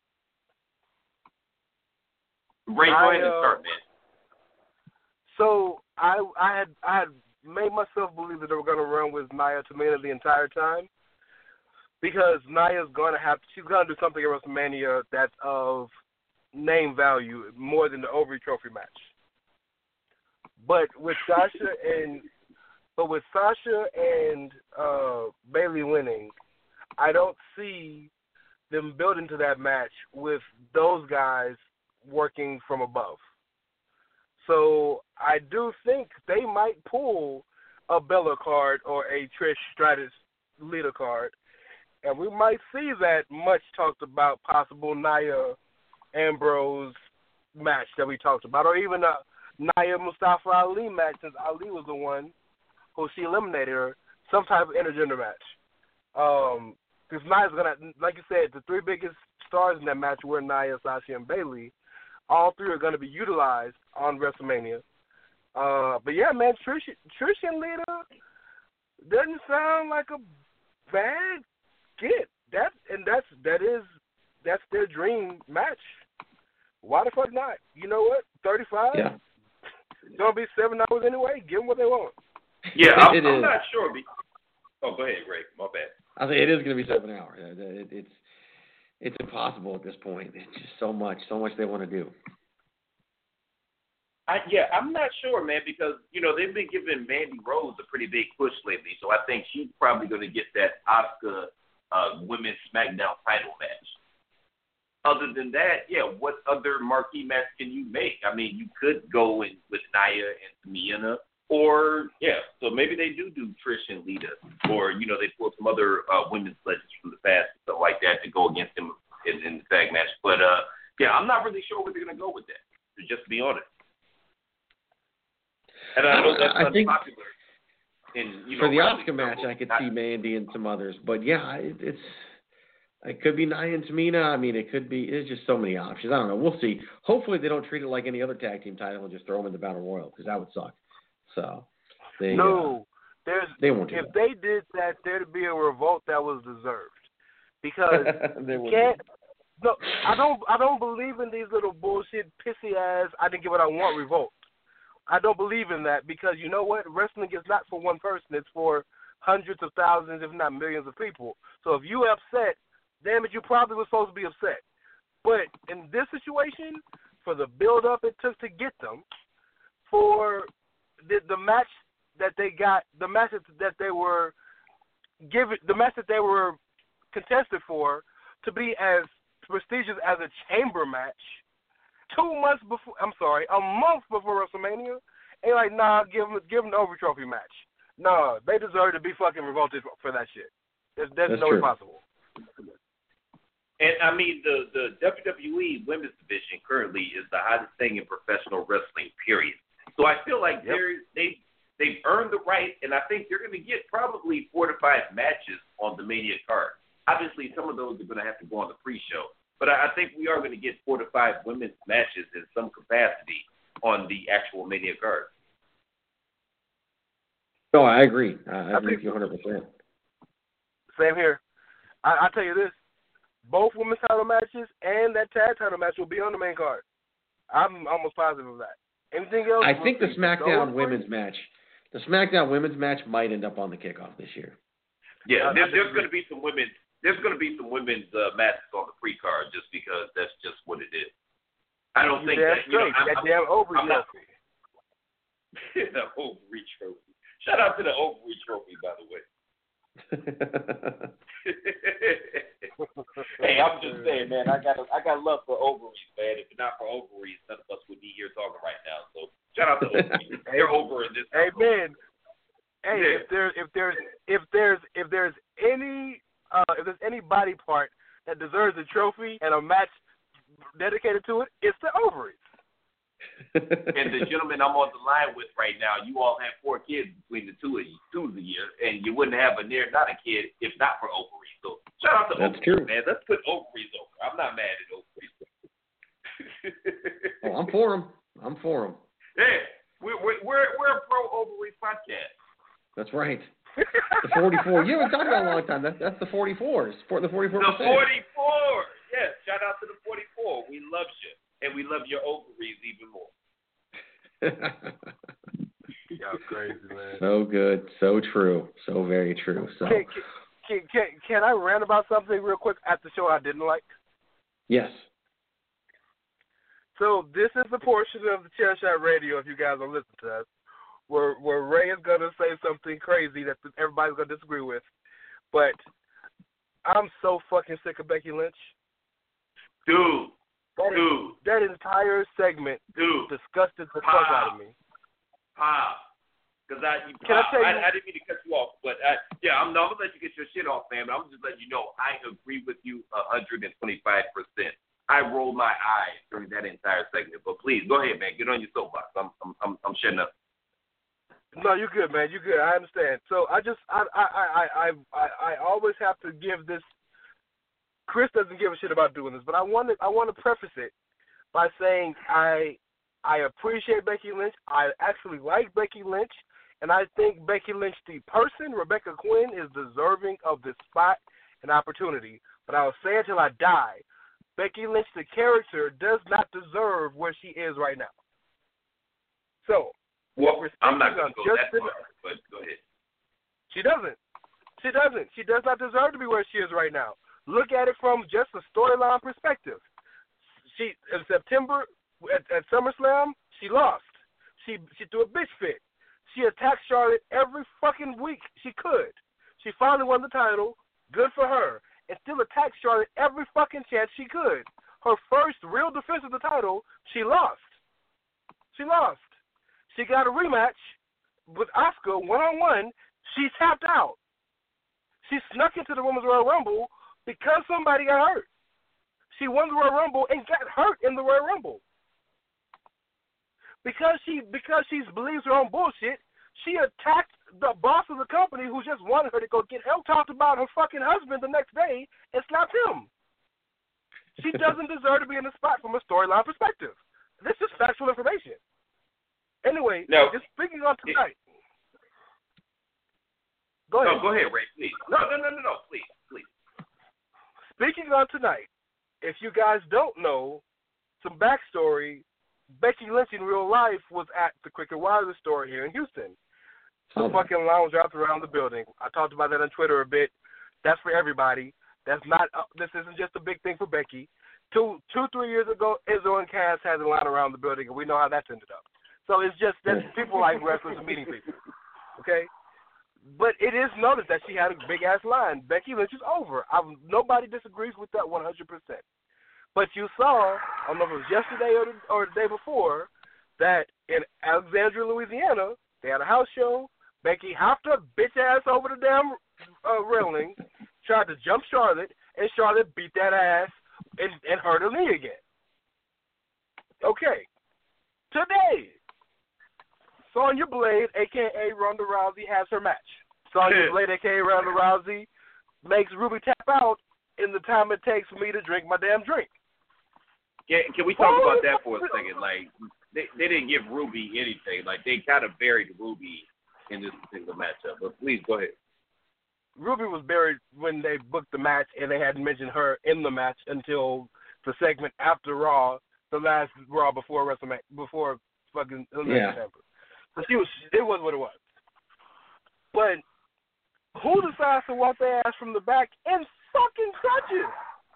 Ray, go ahead and start, man. So I I had I had made myself believe that they were going to run with Nia Tamina the entire time, because Nia's going to have she's going to do something at WrestleMania that's of name value more than the Overy Trophy match. But with Sasha and but with Sasha and uh, Bayley winning, I don't see them building to that match with those guys working from above. So I do think they might pull a Bella card or a Trish Stratus Lita card, and we might see that much talked about possible Nia Ambrose match that we talked about, or even a Nia Mustafa Ali match, since Ali was the one who she eliminated her, some type of intergender match. Um, because Nia's gonna, like you said, the three biggest stars in that match were Nia, Sasha, and Bayley. All three are going to be utilized on WrestleMania. Uh, but yeah, man, Trish, Trish and Lita doesn't sound like a bad get. That and that's that is that's their dream match. Why the fuck not? You know what? Thirty-five. Yeah. It's gonna be seven hours anyway. Give them what they want. Yeah, I'm, it I'm is. not sure. Oh, go ahead, Ray. My bad. I think it is going to be seven hours. It, it, it's it's impossible at this point. It's just so much, so much they want to do. I, yeah, I'm not sure, man, because, you know, they've been giving Mandy Rose a pretty big push lately, so I think she's probably going to get that Asuka uh, Women's SmackDown title match. Other than that, yeah, what other marquee match can you make? I mean, you could go in with Nia and Tamina, or, yeah, so maybe they do do Trish and Lita, or, you know, they pull some other uh, women's legends from the past, stuff like that, to go against them in, in the tag match. But, uh, yeah, I'm not really sure where they're going to go with that, to just be honest. And I know that's I think unpopular. In, you know, for the wrestling Asuka match, circles, I could not, see Mandy and some others, but yeah, it, it's it could be Nia and Tamina. I mean, it could be. There's just so many options. I don't know. We'll see. Hopefully, they don't treat it like any other tag team title and just throw them in the Battle Royal, because that would suck. So they no, uh, there's they won't do if that. they did that, there'd be a revolt that was deserved, because they you would can't. No, I don't. I don't believe in these little bullshit, pissy ass. I didn't get what I want. Revolt. I don't believe in that, because you know what? Wrestling is not for one person. It's for hundreds of thousands, if not millions of people. So if you upset, damn it, you probably were supposed to be upset. But in this situation, for the build-up it took to get them, for the, the match that they got, the match that they were given, the match that they were contested for, to be as prestigious as a chamber match, two months before, I'm sorry, a month before WrestleMania, and like, nah, give them, give them the Overy Trophy match. Nah, they deserve to be fucking revolted for that shit. There's, there's That's no true. way possible. And I mean, the, the W W E women's division currently is the hottest thing in professional wrestling, period. So I feel like Yep. they're, they, they've earned the right, and I think they're going to get probably four to five matches on the Mania card. Obviously, some of those are going to have to go on the pre-show. But I think we are going to get four to five women's matches in some capacity on the actual Mania card. No, I agree. I, I I agree think- with you one hundred percent. Same here. I, I tell you this, both women's title matches and that tag title match will be on the main card. I'm almost positive of that. Anything else? I think the we'll see. SmackDown Those women's match, the SmackDown women's match might end up on the kickoff this year. Yeah, I- I there, there's disagree. going to be some women. There's going to be some women's uh, matches on the pre card just because that's just what it is. I don't You think damn that you know. straight. I'm, that I'm, damn Overy I'm not, Trophy. The ovary trophy. Shout out to the ovary trophy, by the way. Hey, I'm just saying, man. I got I got love for ovaries, man. If not for ovaries, none of us would be here talking right now. So shout out to ovaries. They're over in this. Hey, man. Hey, yeah. if there's if there's if there's if there's any uh, if there's any body part that deserves a trophy and a match dedicated to it, it's the ovaries. And the gentleman I'm on the line with right now, you all have four kids between the two of you, two of you, and you wouldn't have a near not a kid if not for ovaries. So shout out to That's ovaries, true. man. Let's put ovaries over. I'm not mad at ovaries. Oh, I'm for them. I'm for them. Yeah, we're we're we're, we're a pro ovaries podcast. That's right. The forty-four. You haven't talked about it in a long time. That's that's the forty-fours. For the forty-four. The forty-four. Yes, shout out to the forty-four. We love you, and we love your ovaries even more. Y'all crazy, man. So good. So true. So very true. So. Can, can, can, can I rant about something real quick at the show I didn't like? Yes. So this is the portion of the Chair Shot Radio, if you guys are listening to us, where where Ray is going to say something crazy that everybody's going to disagree with. But I'm so fucking sick of Becky Lynch. Dude. That, Dude. That entire segment Dude. disgusted the fuck out of me. Pop. Because I, you, Can I, tell you, I, I didn't mean to cut you off, but I, yeah, I'm, I'm going to let you get your shit off, man. But I'm just letting you know I agree with you one hundred twenty-five percent. I rolled my eyes during that entire segment. But please, go ahead, man. Get on your soapbox. I'm I'm I'm, I'm shutting up. No, you're good, man. You're good. I understand. So I just I I I I I, I always have to give this. Chris doesn't give a shit about doing this, but I want to I want to preface it by saying I I appreciate Becky Lynch. I actually like Becky Lynch, and I think Becky Lynch, the person, Rebecca Quinn, is deserving of this spot and opportunity. But I will say until I die, Becky Lynch, the character, does not deserve where she is right now. So, well, we're I'm not going to go that the, far, but go ahead. She doesn't. She doesn't. She does not deserve to be where she is right now. Look at it from just a storyline perspective. She in September at, at SummerSlam, she lost. She she threw a bitch fit. She attacked Charlotte every fucking week she could. She finally won the title. Good for her. And still attacked Charlotte every fucking chance she could. Her first real defense of the title, she lost. She lost. She got a rematch with Asuka one-on-one. She tapped out. She snuck into the Women's Royal Rumble because somebody got hurt. She won the Royal Rumble and got hurt in the Royal Rumble. Because she because she believes her own bullshit, she attacked the boss of the company who just wanted her to go get help, talked about her fucking husband the next day, and slapped him. She doesn't deserve to be in the spot from a storyline perspective. This is factual information. Anyway, no. just speaking on tonight. Go ahead. No, go ahead, Ray, please. No, no, no, no, no, please, please. Speaking on tonight, if you guys don't know, some backstory, Becky Lynch in real life was at the Cricket Wireless store here in Houston. The okay. fucking lounge wrapped around the building. I talked about that on Twitter a bit. That's for everybody. That's not. Uh, this isn't just a big thing for Becky. Two, two, three years ago, Izzo and Cass had a line around the building, and we know how that's ended up. So it's just that people like wrestlers and meeting people. Okay? But it is noticed that she had a big-ass line. Becky Lynch is over. I've, nobody disagrees with that one hundred percent. But you saw, I don't know if it was yesterday or the, or the day before, that in Alexandria, Louisiana, they had a house show. Becky hopped her bitch-ass over the damn uh, railing, tried to jump Charlotte, and Charlotte beat that ass and, and hurt her knee again. Okay. Today, Sonya Blade, a k a. Ronda Rousey, has her match. Sonya Blade, a k a. Ronda Rousey, makes Ruby tap out in the time it takes for me to drink my damn drink. Can, can we talk about that for a second? Like, they, they didn't give Ruby anything. Like, they kind of buried Ruby in this particular matchup. But please, go ahead. Ruby was buried when they booked the match, and they hadn't mentioned her in the match until the segment after Raw, the last Raw before WrestleMania, before fucking yeah. December. So she was, it was what it was. But who decides to walk their ass from the back in fucking crutches?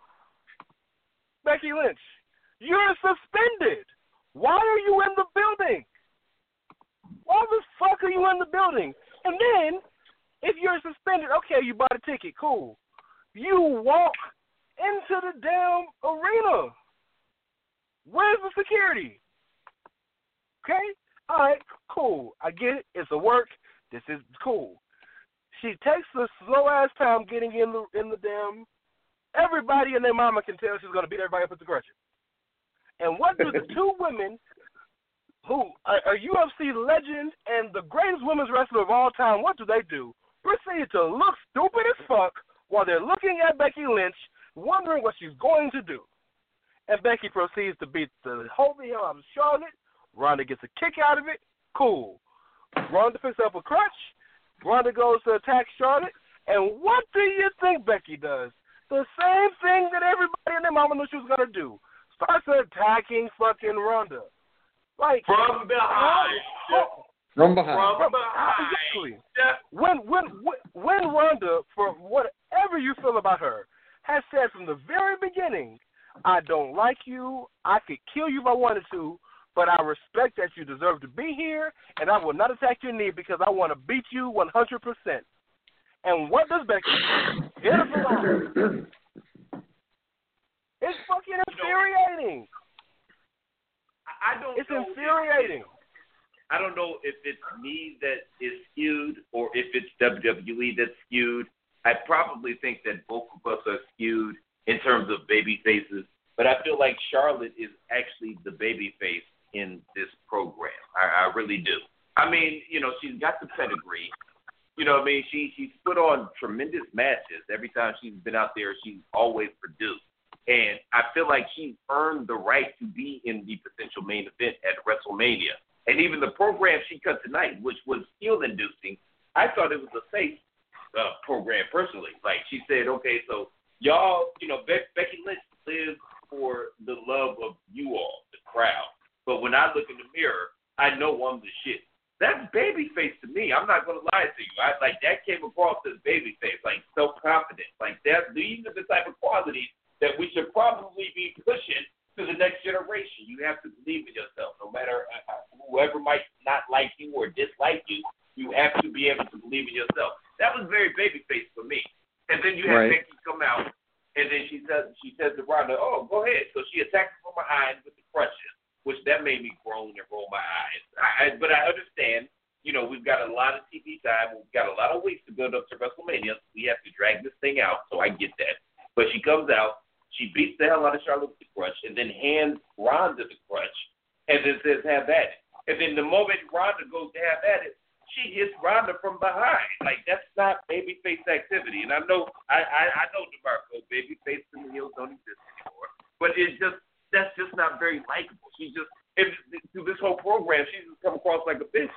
Becky Lynch, you're suspended. Why are you in the building? Why the fuck are you in the building? And then, if you're suspended, okay, you bought a ticket, cool. You walk into the damn arena. Where's the security? Okay? All right, cool. I get it. It's a work. This is cool. She takes the slow-ass time getting in the in the damn. Everybody and their mama can tell she's going to beat everybody up at the Grudge. And what do the two women who are, are U F C legends and the greatest women's wrestler of all time, what do they do? Proceed to look stupid as fuck while they're looking at Becky Lynch, wondering what she's going to do. And Becky proceeds to beat the holy hell out of Charlotte. Ronda gets a kick out of it. Cool. Ronda picks up a crutch. Ronda goes to attack Charlotte. And what do you think Becky does? The same thing that everybody and their mama knew she was going to do. Starts attacking fucking Ronda. Like, from behind. From behind. From behind. Exactly. When, when, when Ronda, for whatever you feel about her, has said from the very beginning, I don't like you, I could kill you if I wanted to, but I respect that you deserve to be here, and I will not attack your knee because I want to beat you one hundred percent. And what does Becky do? Hit her for life. It's fucking infuriating. I don't it's know infuriating. If, I don't know if it's me that is skewed or if it's W W E that's skewed. I probably think that both of us are skewed in terms of baby faces, but I feel like Charlotte is actually the baby face in this program. I, I really do. I mean, you know, she's got the pedigree. You know what I mean? She, she's put on tremendous matches. Every time she's been out there, she's always produced. And I feel like she's earned the right to be in the potential main event at WrestleMania. And even the program she cut tonight, which was skill-inducing, I thought it was a safe uh, program personally. Like, she said, okay, so y'all, you know, Be- Becky Lynch lives for the love of you all, the crowd. But when I look in the mirror, I know I'm the shit. That's babyface to me. I'm not going to lie to you. I, like, that came across as babyface, like self-confidence. Like, that, these are the type of qualities that we should probably be pushing to the next generation. You have to believe in yourself. No matter uh, whoever might not like you or dislike you, you have to be able to believe in yourself. That was very babyface for me. And then you have right. Becky come out, and then she says, she says to Ronda, oh, go ahead. So she attacks her from behind with the crutches, which that made me groan and roll my eyes. I, but I understand, you know, we've got a lot of T V time. We've got a lot of weeks to build up to WrestleMania. So we have to drag this thing out, so I get that. But she comes out, she beats the hell out of Charlotte with the crutch, and then hands Ronda the crutch, and then says, have at it. And then the moment Ronda goes to have at it, she hits Ronda from behind. Like, that's not babyface activity. And I know, I, I, I know DeMarco, babyface and the heels don't exist anymore. But it's just, that's just not very likable. She just, if, through this whole program, she's just come across like a bitch.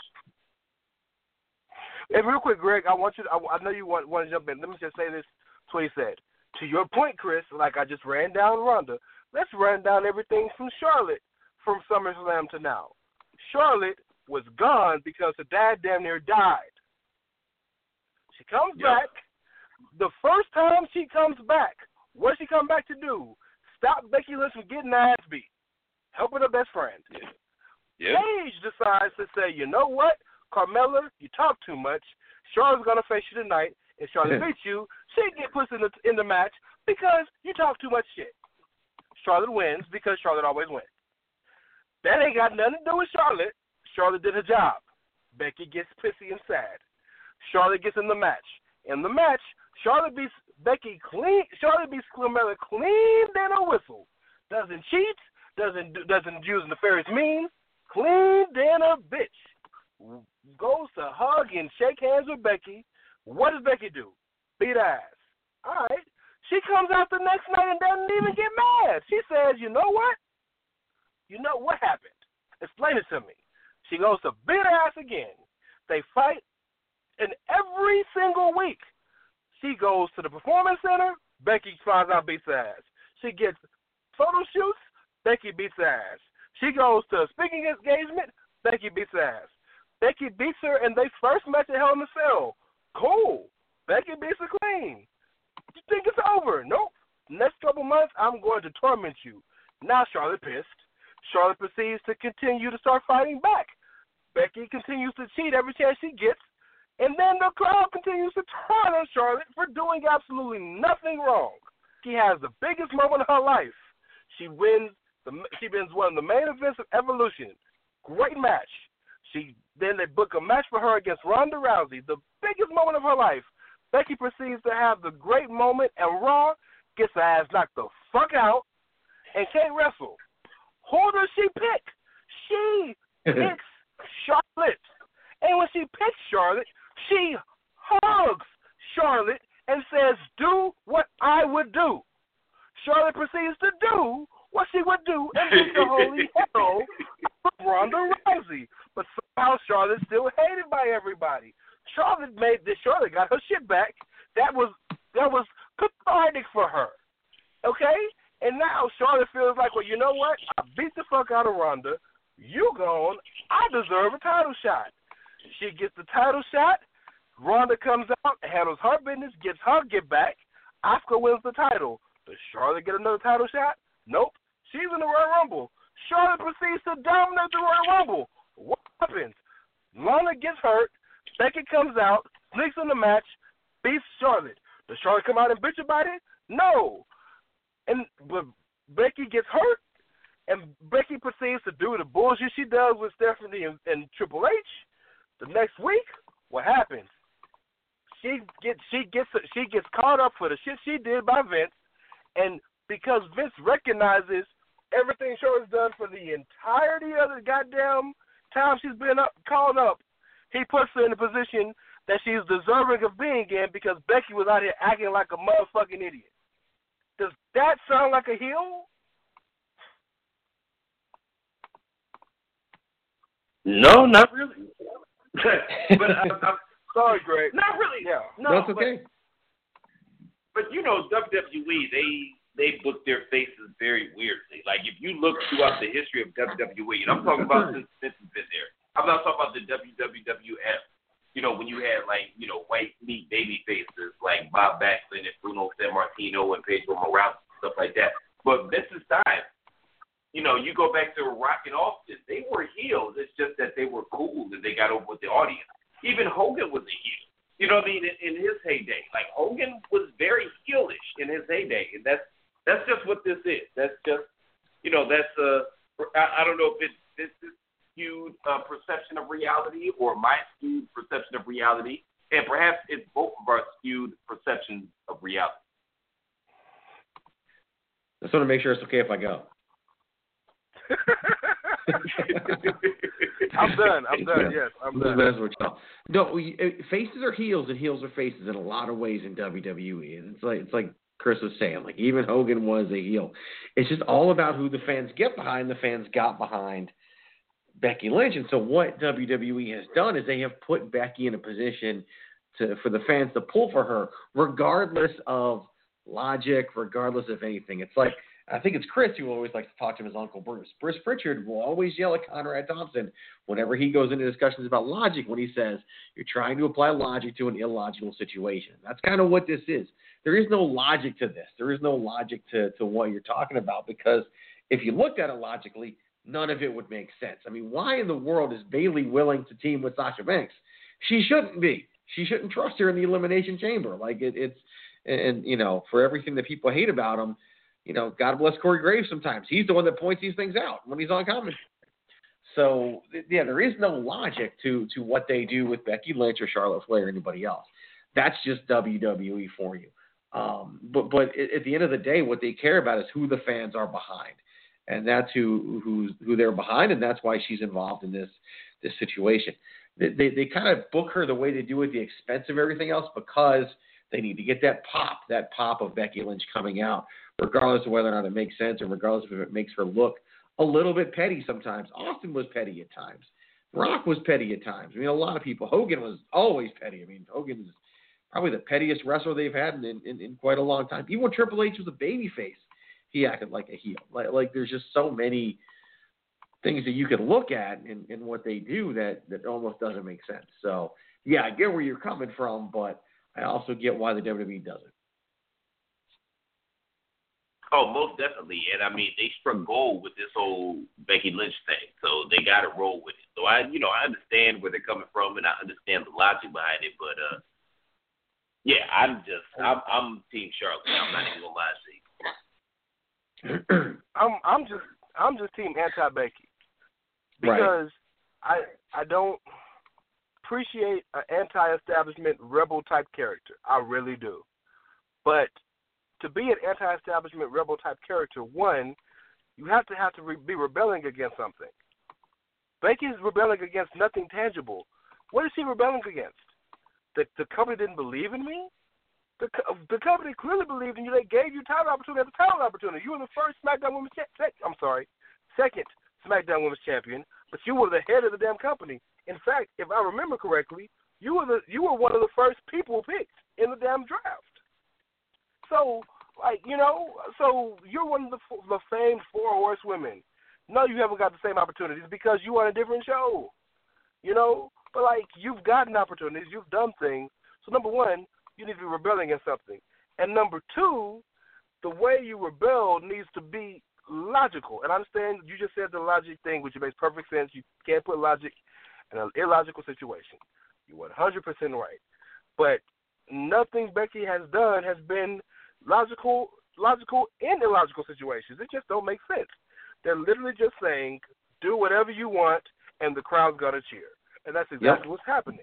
And real quick, Greg, I want you to, I, I know you want, want to jump in. Let me just say this to what he said. To your point, Chris, like I just ran down Ronda, let's run down everything from Charlotte from SummerSlam to now. Charlotte was gone because her dad damn near died. She comes Yep. back. The first time she comes back, what she come back to do? Stop Becky Lynch from getting her ass beat. Helping her best friend. Yeah. Yeah. Paige decides to say, you know what, Carmella, you talk too much. Charlotte's going to face you tonight. If Charlotte beats you, she get put in the, in the match because you talk too much shit. Charlotte wins because Charlotte always wins. That ain't got nothing to do with Charlotte. Charlotte did her job. Becky gets pissy and sad. Charlotte gets in the match. In the match, Charlotte beats Becky clean. Charlotte beats Carmella clean than a whistle. Doesn't cheat. Doesn't doesn't use nefarious means. Clean than a bitch. Goes to hug and shake hands with Becky. What does Becky do? Beat ass. All right. She comes out the next night and doesn't even get mad. She says, you know what? You know what happened? Explain it to me. She goes to beat ass again. They fight, and every single week, she goes to the Performance Center. Becky finds out beats ass. She gets photo shoots. Becky beats ass. She goes to a speaking engagement. Becky beats ass. Becky beats her in their first match at Hell in a Cell. Cool. Becky beats her clean. You think it's over? Nope. Next couple months, I'm going to torment you. Now Charlotte pissed. Charlotte proceeds to continue to start fighting back. Becky continues to cheat every chance she gets, and then the crowd continues to turn on Charlotte for doing absolutely nothing wrong. She has the biggest moment of her life. She wins the she wins one of the main events of Evolution. Great match. She then they book a match for her against Ronda Rousey, the biggest moment of her life. Becky proceeds to have the great moment, and Raw gets her ass knocked the fuck out and can't wrestle. Who does she pick? She picks Charlotte. And when she picks Charlotte, she hugs Charlotte and says, do what I would do. Charlotte proceeds to do what she would do and beat the holy hell out of Ronda Rousey. But somehow Charlotte's still hated by everybody. Charlotte made this. Charlotte got her shit back. That was that was cathartic for her. Okay? And now Charlotte feels like, well, you know what? I beat the fuck out of Ronda. You gone. I deserve a title shot. She gets the title shot. Ronda comes out, handles her business, gets her get back. Asuka wins the title. Does Charlotte get another title shot? Nope. She's in the Royal Rumble. Charlotte proceeds to dominate the Royal Rumble. What happens? Lana gets hurt. Becky comes out, sneaks in the match, beats Charlotte. Does Charlotte come out and bitch about it? No. And but Becky gets hurt, and Becky proceeds to do the bullshit she does with Stephanie and, and Triple H. The next week, what happens? She gets she gets she gets caught up for the shit she did by Vince, and because Vince recognizes everything Charlotte's done for the entirety of the goddamn time she's been up called up, he puts her in a position that she's deserving of being in because Becky was out here acting like a motherfucking idiot. Does that sound like a heel? No, not really. but I, I'm sorry, Greg. Not really. Yeah, no, that's okay. But, but you know, W W E, they they book their faces very weirdly. Like if you look throughout the history of W W E, and I'm talking about since Vince has been there. I'm not talking about the W W F. You know, when you had like you know white meat baby faces like Bob Backlund and Bruno Sammartino and Pedro Morales and stuff like that. But Vince's time. You know, you go back to Rock and Austin, they were heels. It's just that they were cool and they got over with the audience. Even Hogan was a heel. You know what I mean? In, in his heyday. Like, Hogan was very heelish in his heyday. And that's that's just what this is. That's just, you know, that's, uh, I, I don't know if it's this is skewed uh, perception of reality or my skewed perception of reality. And perhaps it's both of our skewed perceptions of reality. I just want to make sure it's okay if I go. I'm done. I'm done. Yes, I'm done. With y'all. No, we, faces are heels and heels are faces in a lot of ways in W W E. It's like it's like Chris was saying. Like even Hogan was a heel. It's just all about who the fans get behind. The fans got behind Becky Lynch, and so what W W E has done is they have put Becky in a position to for the fans to pull for her, regardless of logic, regardless of anything. It's like. I think it's Chris who always likes to talk to his Uncle Bruce. Bruce Pritchard will always yell at Conrad Thompson whenever he goes into discussions about logic when he says, you're trying to apply logic to an illogical situation. That's kind of what this is. There is no logic to this. There is no logic to, to what you're talking about because if you looked at it logically, none of it would make sense. I mean, why in the world is Bayley willing to team with Sasha Banks? She shouldn't be. She shouldn't trust her in the Elimination Chamber. Like it, it's, and, you know, for everything that people hate about him, you know, God bless Corey Graves sometimes. He's the one that points these things out when he's on commentary. So, yeah, there is no logic to, to what they do with Becky Lynch or Charlotte Flair or anybody else. That's just W W E for you. Um, but but at the end of the day, what they care about is who the fans are behind. And that's who who, who they're behind, and that's why she's involved in this this situation. They, they, they kind of book her the way they do at the expense of everything else because they need to get that pop, that pop of Becky Lynch coming out, regardless of whether or not it makes sense or regardless of if it makes her look a little bit petty sometimes. Austin was petty at times. Rock was petty at times. I mean, a lot of people. Hogan was always petty. I mean, Hogan is probably the pettiest wrestler they've had in, in, in quite a long time. Even when Triple H was a babyface, he acted like a heel. Like, like there's just so many things that you can look at in, in what they do that, that almost doesn't make sense. So, yeah, I get where you're coming from, but I also get why the W W E does it. Oh, most definitely. And, I mean, they struck gold with this whole Becky Lynch thing. So they got to roll with it. So, I, you know, I understand where they're coming from, and I understand the logic behind it. But, uh, yeah, I'm just – I'm I'm Team Charlotte. I'm not even going to lie to you. I'm I'm just I'm just Team Anti-Becky. Because right. I I don't appreciate an anti-establishment rebel-type character. I really do. But to be an anti-establishment rebel-type character, one, you have to have to re- be rebelling against something. Becky's rebelling against nothing tangible. What is she rebelling against? The the company didn't believe in me? The the company clearly believed in you. They gave you title opportunity after title opportunity. You were the first SmackDown Women's Champion. I'm sorry, second SmackDown Women's Champion, but you were the head of the damn company. In fact, if I remember correctly, you were the you were one of the first people picked in the damn draft. So, like, you know, so you're one of the, the famed four horsewomen. No, you haven't got the same opportunities because you on a different show, you know. But, like, you've gotten opportunities. You've done things. So, number one, you need to be rebelling against something. And number two, the way you rebel needs to be logical. And I understand you just said the logic thing, which makes perfect sense. You can't put logic in an illogical situation. You're one hundred percent right. But nothing Becky has done has been logical logical in illogical situations. It just don't make sense. They're literally just saying, do whatever you want, and the crowd's going to cheer. And that's exactly yep. what's happening.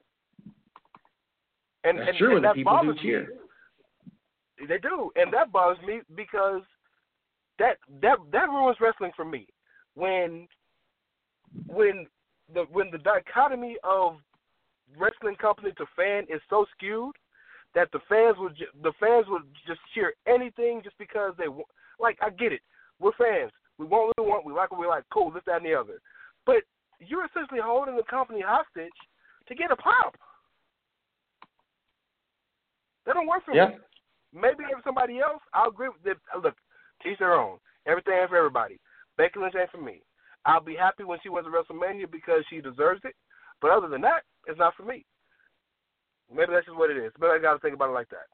And, that's and, true, and the that people bothers do cheer. Me. They do, and that bothers me because that that that ruins wrestling for me. When when the when the dichotomy of wrestling company to fan is so skewed that the fans would ju- the fans would just cheer anything just because they want. Like, I get it, we're fans, we want what we want, we like what we like, cool, this, that, and the other. But you're essentially holding the company hostage to get a pop. That don't work for yeah. me. Maybe if somebody else, I'll agree with it. Look, teach their own. Everything ain't for everybody. Becky Lynch ain't for me. I'll be happy when she wins at WrestleMania because she deserves it. But other than that, it's not for me. Maybe that's just what it is. But I got to think about it like that.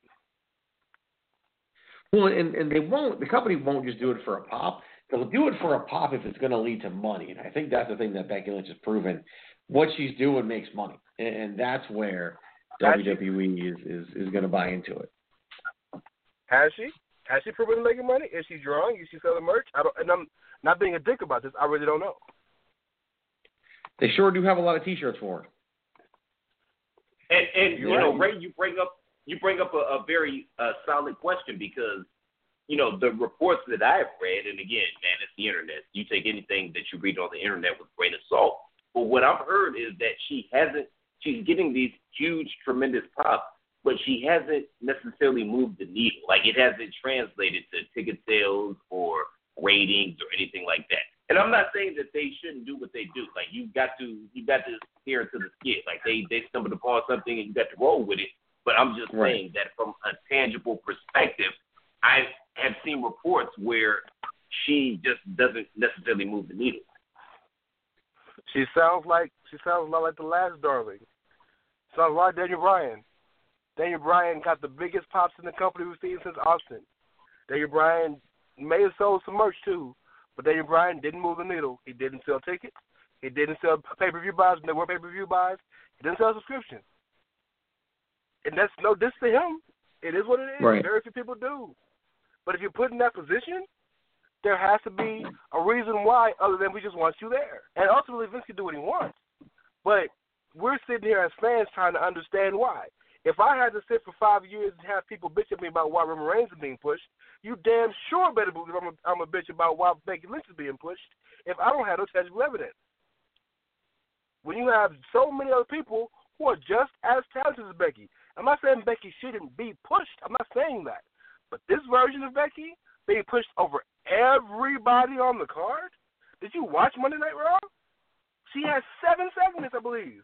Well, and, and they won't, the company won't just do it for a pop. They'll do it for a pop if it's going to lead to money. And I think that's the thing that Becky Lynch has proven. What she's doing makes money. And, and that's where Has W W E is, is, is going to buy into it. Has she? Has she proven making money? Is she drawing? Is she selling merch? I don't, and I'm not being a dick about this. I really don't know. They sure do have a lot of T-shirts for her. And, and you right. know, Ray, you bring up you bring up a, a very uh, solid question because, you know, the reports that I've read, and again, man, it's the internet. You take anything that you read on the internet with a grain of salt. But what I've heard is that she hasn't. She's getting these huge, tremendous pops, but she hasn't necessarily moved the needle. Like, it hasn't translated to ticket sales or ratings or anything like that. And I'm not saying that they shouldn't do what they do. Like, you've got to you got to steer into the skid. Like, they, they stumbled upon something and you got to roll with it. But I'm just right. saying that from a tangible perspective, I have seen reports where she just doesn't necessarily move the needle. She sounds like she sounds a lot like the last darling. Sounds like Daniel Bryan. Daniel Bryan got the biggest pops in the company we've seen since Austin. Daniel Bryan may have sold some merch too, but Daniel Bryan didn't move the needle. He didn't sell tickets. He didn't sell pay-per-view buys when there were pay-per-view buys. He didn't sell subscriptions. And that's no diss to him. It is what it is. Right. Very few people do. But if you're put in that position, there has to be a reason why other than we just want you there. And ultimately, Vince can do what he wants. But we're sitting here as fans trying to understand why. If I had to sit for five years and have people bitch at me about why Roman Reigns is being pushed, you damn sure better believe I'm a, I'm a bitch about why Becky Lynch is being pushed if I don't have no tangible evidence. When you have so many other people who are just as talented as Becky, I'm not saying Becky shouldn't be pushed. I'm not saying that. But this version of Becky being pushed over everybody on the card? Did you watch Monday Night Raw? She had seven segments, I believe.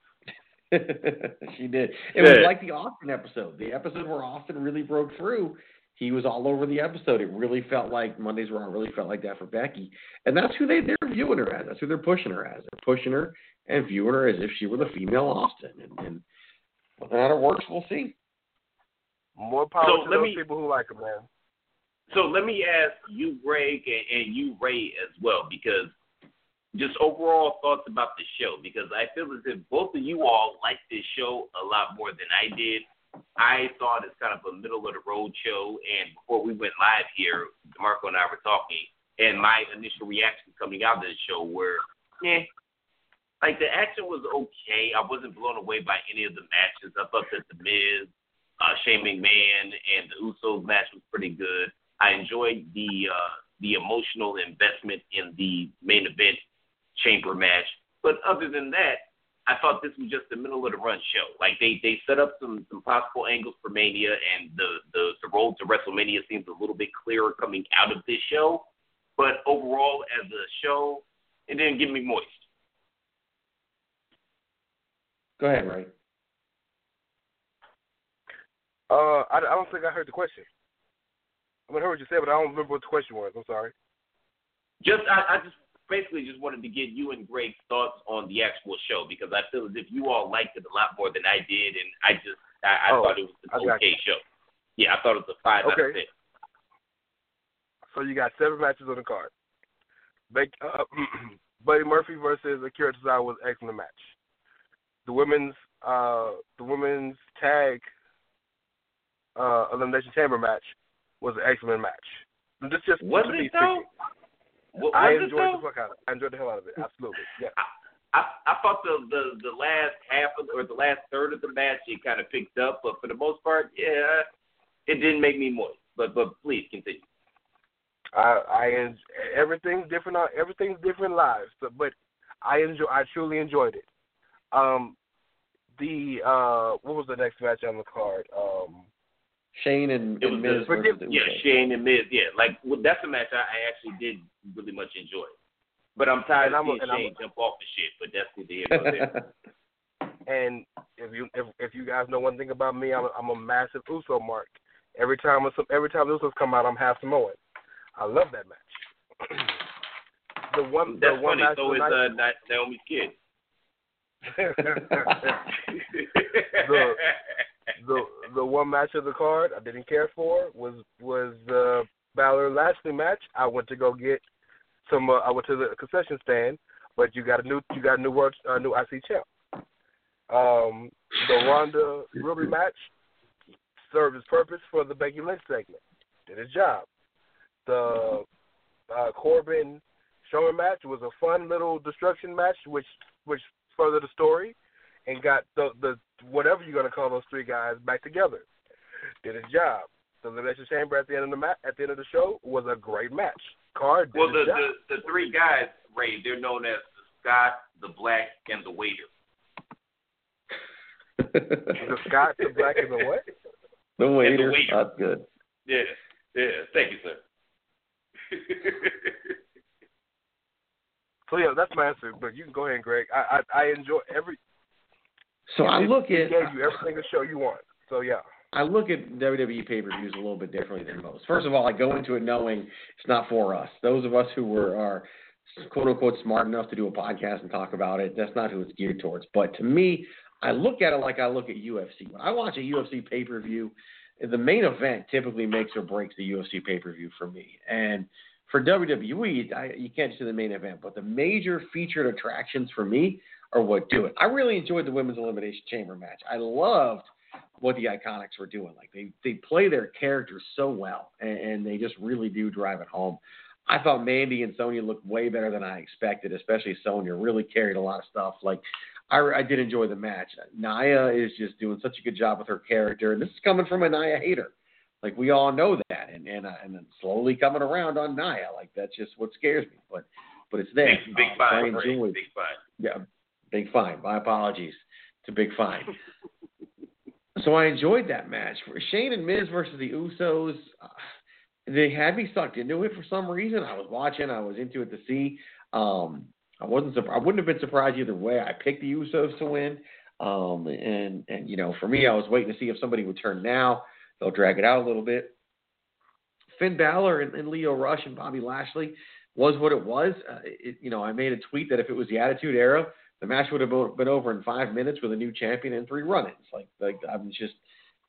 She did. It yeah. was like the Austin episode. The episode where Austin really broke through. He was all over the episode. It really felt like Monday's Raw really felt like that for Becky. And that's who they, they're viewing her as. That's who they're pushing her as. They're pushing her and viewing her as if she were the female Austin. And, and whether or not it works, we'll see. More power So to let those me, people who like her, man. So let me ask you, Greg, and, and you, Ray, as well, because just overall thoughts about the show, because I feel as if both of you all liked this show a lot more than I did. I thought it's kind of a middle-of-the-road show, and before we went live here, DeMarco and I were talking, and my initial reaction coming out of the show were, eh, like the action was okay. I wasn't blown away by any of the matches. I thought that The Miz, uh, Shane McMahon, and the Usos match was pretty good. I enjoyed the uh, the emotional investment in the main event chamber match. But other than that, I thought this was just the middle-of-the-run show. Like, they, they set up some, some possible angles for Mania, and the, the, the road to WrestleMania seems a little bit clearer coming out of this show. But overall, as a show, it didn't get me moist. Go ahead, Ray. Uh, I, I don't think I heard the question. I mean, I heard what you said, but I don't remember what the question was. I'm sorry. Just, I, I just basically just wanted to get you and Greg's thoughts on the actual show, because I feel as if you all liked it a lot more than I did, and I just, I, I oh, thought it was an okay show. Yeah, I thought it was a five okay. out of ten. So you got seven matches on the card. Uh, Buddy Murphy versus Akira Tozawa was an excellent match. The women's, uh, the women's tag uh, elimination chamber match was an excellent match. This just was it though? What, I was enjoyed it the fuck out of it. I enjoyed the hell out of it. Absolutely, yeah. I, I, I thought the, the the last half of or the last third of the match it kind of picked up, but for the most part, yeah, it didn't make me moist. But but please continue. I, I everything's different. Everything's different live. So, but I enjoy. I truly enjoyed it. Um, the uh, what was the next match on the card? Um, Shane and, it and was Miz. The, versus yeah, Usos. Shane and Miz. Yeah, like well, that's a match I, I actually did really much enjoy. But I'm tired and of I'm a, seeing Shane I'm a, jump off the shit. But that's neither here nor there. And if you if if you guys know one thing about me, I'm a, I'm a massive Uso mark. Every time every time the Usos come out, I'm half Samoan. I love that match. the one That's the one funny. match So is tonight, uh, Naomi's kid. the the the one match of the card I didn't care for was was the Balor Lashley match. I went to go get some. Uh, I went to the concession stand, but you got a new you got a new world uh, new I C champ. Um, the Ronda Ruby match served its purpose for the Becky Lynch segment. Did its job. The uh, Corbin Strowman match was a fun little destruction match, which which furthered the story and got the the whatever you're gonna call those three guys back together. Did its job. The Elimination Chamber at the end of the ma- at the end of the show was a great match. Card did well, the, its job. the the three guys, Ray, they're known as the Scott, the Black, and the Waiter. The Scott, the Black, and the what? The waiter. The waiter. That's good. Yeah, yeah. Thank you, sir. So yeah, that's my answer. But you can go ahead, Greg. I I, I enjoy every. So I look at. It gave you every single show you want. So yeah. I look at W W E pay-per-views a little bit differently than most. First of all, I go into it knowing it's not for us. Those of us who were are quote-unquote smart enough to do a podcast and talk about it, that's not who it's geared towards. But to me, I look at it like I look at U F C. When I watch a U F C pay-per-view, the main event typically makes or breaks the U F C pay-per-view for me. And for W W E, I, you can't just do the main event, but the major featured attractions for me are what do it. I really enjoyed the Women's Elimination Chamber match. I loved what the Iconics were doing. Like they, they play their characters so well, and, and they just really do drive it home. I thought Mandy and Sonya looked way better than I expected, especially Sonya really carried a lot of stuff. Like I, I did enjoy the match. Nia is just doing such a good job with her character, and this is coming from a Nia hater. Like we all know that, and and uh, and then slowly coming around on Nia. Like that's just what scares me. But but it's there. Big, big uh, fine. Big fine. Yeah, big fine. My apologies. It's a big fine. So I enjoyed that match. For Shane and Miz versus the Usos, uh, they had me sucked into it for some reason. I was watching. I was into it to see. Um, I wasn't. I wouldn't have been surprised either way. I picked the Usos to win. Um, and and you know, for me, I was waiting to see if somebody would turn now. They'll drag it out a little bit. Finn Balor and, and Lio Rush and Bobby Lashley was what it was. Uh, it, you know, I made a tweet that if it was the Attitude Era, the match would have been over in five minutes with a new champion and three run-ins. Like, like I'm just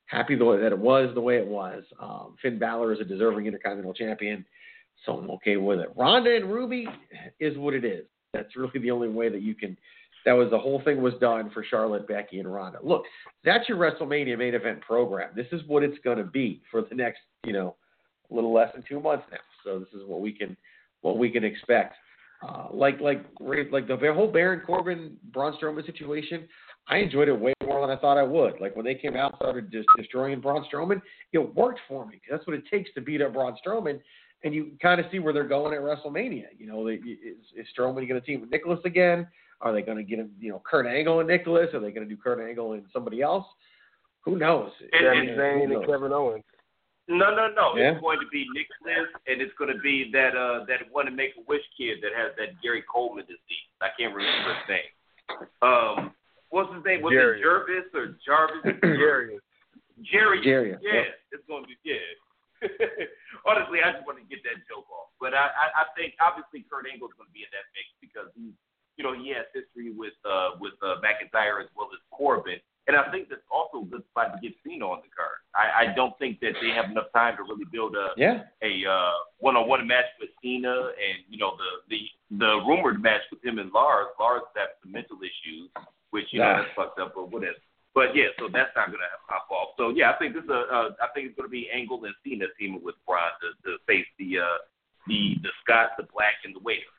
happy the way that it was the way it was. Um, Finn Balor is a deserving Intercontinental Champion, so I'm okay with it. Ronda and Ruby is what it is. That's really the only way that you can. That was the whole thing was done for Charlotte, Becky, and Ronda. Look, that's your WrestleMania main event program. This is what it's going to be for the next, you know, a little less than two months now. So this is what we can, what we can expect. Uh, like like like the whole Baron Corbin Braun Strowman situation, I enjoyed it way more than I thought I would. Like when they came out and started just destroying Braun Strowman, it worked for me because that's what it takes to beat up Braun Strowman. And you kind of see where they're going at WrestleMania. You know, they, is, is Strowman going to team with Nicholas again? Are they going to get him, you know, Kurt Angle and Nicholas? Are they going to do Kurt Angle and somebody else? Who knows? Sami Zayn and Kevin Owens. No, no, no. Yeah. It's going to be Nicholas, and it's going to be that uh, that one to make a wish kid that has that Gary Coleman disease. I can't remember his name. Um, what's his name? Was Jerry. it Jervis or Jarvis? Jerry. Jerry. Jerry. Yeah, Yeah. it's going to be yeah. Honestly, I just want to get that joke off. But I, I, I think obviously Kurt Angle is going to be in that mix because he, you know, he has history with uh, with uh, McIntyre as well as Corbin, and I think that's also a good spot to get Cena on the card. I, I don't think that they have enough time to really build a Yeah. a uh, one-on-one match with Cena, and you know the the the rumored match with him and Lars. Lars has some mental issues, which you know Nah. that's fucked up, but whatever. But yeah, so that's not gonna pop off. So yeah, I think this is a, uh, I think it's gonna be Angle and Cena teaming with Braun to, to face the uh, the the Scott, the Black, and the Waiter.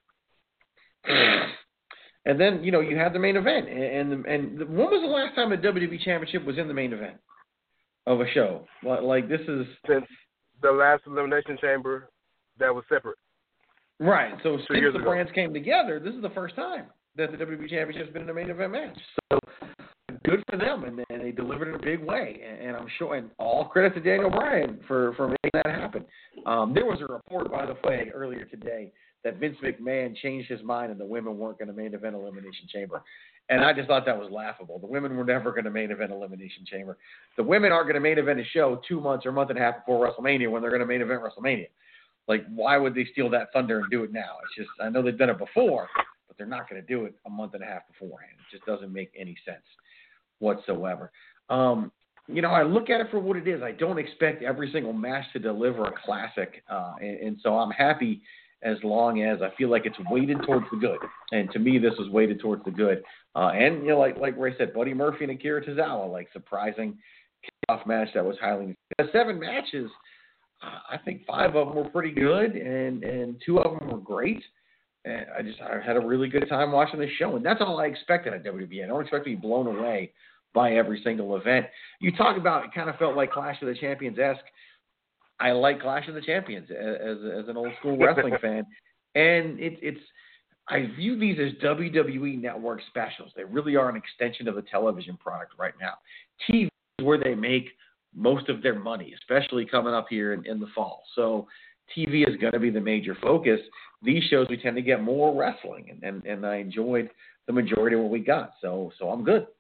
And then you know you had the main event, and and, and the, when was the last time a W W E Championship was in the main event of a show? Like, like this is Since the last Elimination Chamber that was separate. right. So Two since years the ago. brands came together, this is the first time that the W W E Championship's been in a main event match. So good for them, and, and they delivered in a big way. And, and I'm sure, and all credit to Daniel Bryan for, for making that happen. Um, there was a report, by the way, earlier today that Vince McMahon changed his mind and the women weren't going to main event Elimination Chamber. And I just thought that was laughable. The women were never going to main event Elimination Chamber. The women aren't going to main event a show two months or a month and a half before WrestleMania when they're going to main event WrestleMania. Like, why would they steal that thunder and do it now? It's just, I know they've done it before, but they're not going to do it a month and a half beforehand. It just doesn't make any sense whatsoever. Um, you know, I look at it for what it is. I don't expect every single match to deliver a classic, uh, and, and so I'm happy as long as I feel like it's weighted towards the good. And to me, this was weighted towards the good. Uh, and, you know, like like Ray said, Buddy Murphy and Akira Tozawa, like surprising kickoff match that was highly – seven matches, uh, I think five of them were pretty good, and, and two of them were great. And I just I had a really good time watching this show, and that's all I expected at W W E. I don't expect to be blown away by every single event. You talk about it kind of felt like Clash of the Champions-esque. I like Clash of the Champions as as an old school wrestling fan, and it, it's I view these as W W E Network specials. They really are an extension of the television product right now. T V is where they make most of their money, especially coming up here in, in the fall. So T V is going to be the major focus. These shows we tend to get more wrestling, and, and, and I enjoyed the majority of what we got. So so I'm good.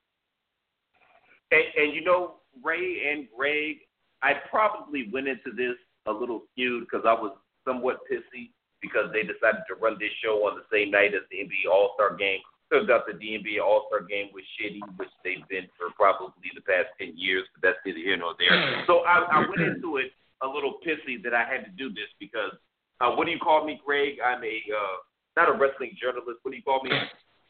And, and you know, Ray and Greg, I probably went into this a little skewed because I was somewhat pissy because they decided to run this show on the same night as the N B A All-Star Game. Turns out the N B A All-Star Game was shitty, which they've been for probably the past ten years, but that's neither here nor there. So I, I went into it a little pissy that I had to do this because, uh, what do you call me, Greg? I'm a, uh, not a wrestling journalist. What do you call me?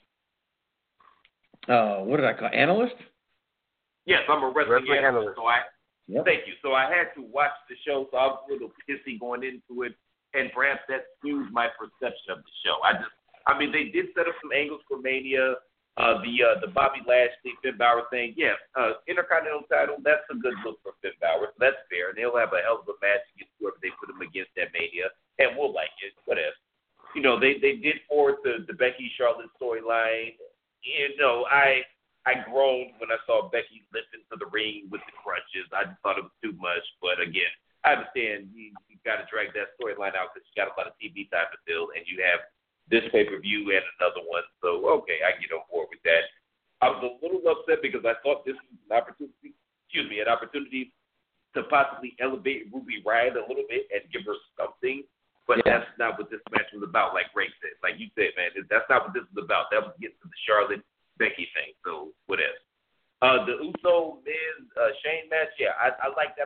Uh, what did I call analyst? Yes, I'm a wrestling, Wrestling analyst. analyst. So I, Yep. Thank you. So I had to watch the show, so I was a little pissy going into it, and perhaps that skewed my perception of the show. I just, I mean, they did set up some angles for Mania. Uh, the uh, the Bobby Lashley, Finn Balor thing, yes, uh, Intercontinental title, that's a good look for Finn Balor. So that's fair. They'll have a hell of a match against whoever they put him against at Mania, and we'll like it, whatever. You know, they, they did forward the, the Becky Charlotte storyline. You know, I... I groaned when I saw Becky lift into the ring with the crutches. I just thought it was too much. But again, I understand you, you got to drag that storyline out because you got a lot of T V time to fill, and you have this pay-per-view and another one. So, okay, I get on board with that. I was a little upset because I thought this was an opportunity, excuse me, an opportunity to possibly elevate Ruby Riott a little bit and give her something. But Yeah. that's not what this match was about, like Ray said. Like you said, man, that's not what this is about. That was getting to the Charlotte Becky thing, so whatever. Uh, the Uso Miz uh, Shane match, yeah, I,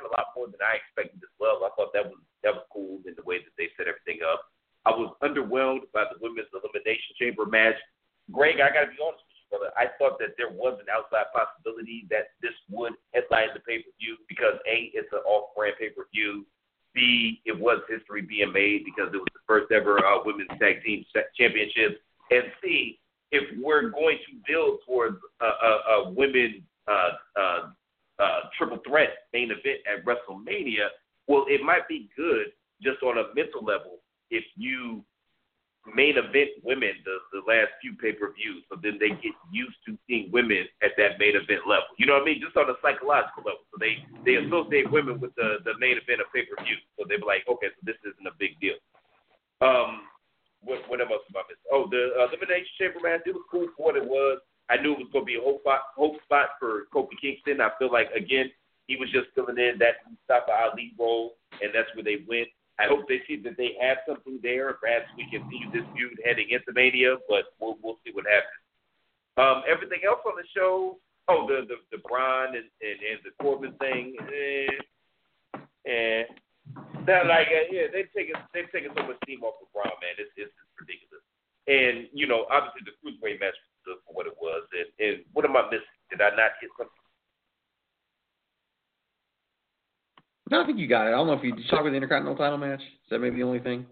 a lot more than I expected as well. I thought that was that was cool in the way that they set everything up. I was underwhelmed by the women's elimination chamber match. Greg, I got to be honest with you, brother. I thought that there was an outside possibility that this would headline the pay-per-view because, A, it's an off-brand pay-per-view. B, it was history being made because it was the first ever uh, women's tag team championship. And C, if we're going to build towards a, a, a women uh, uh, uh, triple threat main event at WrestleMania, well, it might be good just on a mental level if you main event women the, the last few pay-per-views, so then they get used to seeing women at that main event level. You know what I mean? Just on a psychological level. So they, they associate women with the, the main event of pay-per-view. So they be like, okay, so this isn't a big deal. Um, what, what else am I missing? Oh, the uh, Elimination Chamber match, it was cool for what it was. I knew it was going to be a hope spot, hope spot for Kofi Kingston. I feel like, again, he was just filling in that Mustafa Ali role, and that's where they went. I hope they see that they have something there. Perhaps we can see this feud heading into Mania, but we'll we'll see what happens. Um, everything else on the show, oh, the the, the Braun and, and, and the Corbin thing, eh, eh. That like uh, yeah, they've taken they've taken so much steam off of Braun, man. It's it's ridiculous. And you know, obviously the cruiserweight match was good for what it was. And, and what am I missing? Did I not hit something? No, I think you got it. I don't know if you, did you talk about the Intercontinental title match. Is that maybe the only thing?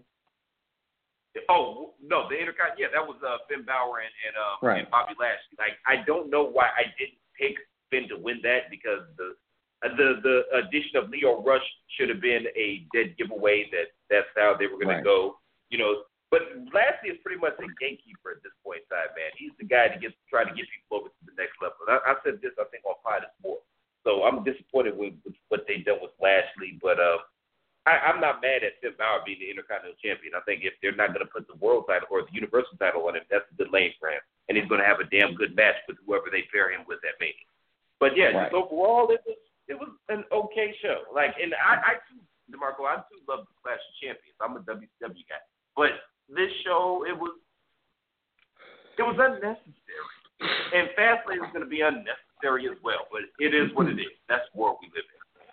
Oh, no, the Intercontinental, yeah, that was uh, Finn Balor and, and, um, right. and Bobby Lashley. Like, I don't know why I didn't pick Finn to win that because the uh, the the addition of Leo Rush should have been a dead giveaway that that's how they were going right. to go. You know, but Lashley is pretty much a gatekeeper at this point in time, man. He's the guy to get try to get people over to the next level. And I, I said this, I think, on Pod Sports. So I'm disappointed with, with what they done with Lashley, but uh, I, I'm not mad at Finn Balor being the Intercontinental Champion. I think if they're not going to put the world title or the Universal title on him, that's a good lane for him, and he's going to have a damn good match with whoever they pair him with at Mania. But yeah, right. just overall, it was it was an okay show. Like, and I, I too, DeMarco, I too love the Clash of Champions. I'm a W C W guy, but this show it was it was unnecessary, and Fastlane is going to be unnecessary as well, but it is what it is. That's the world we live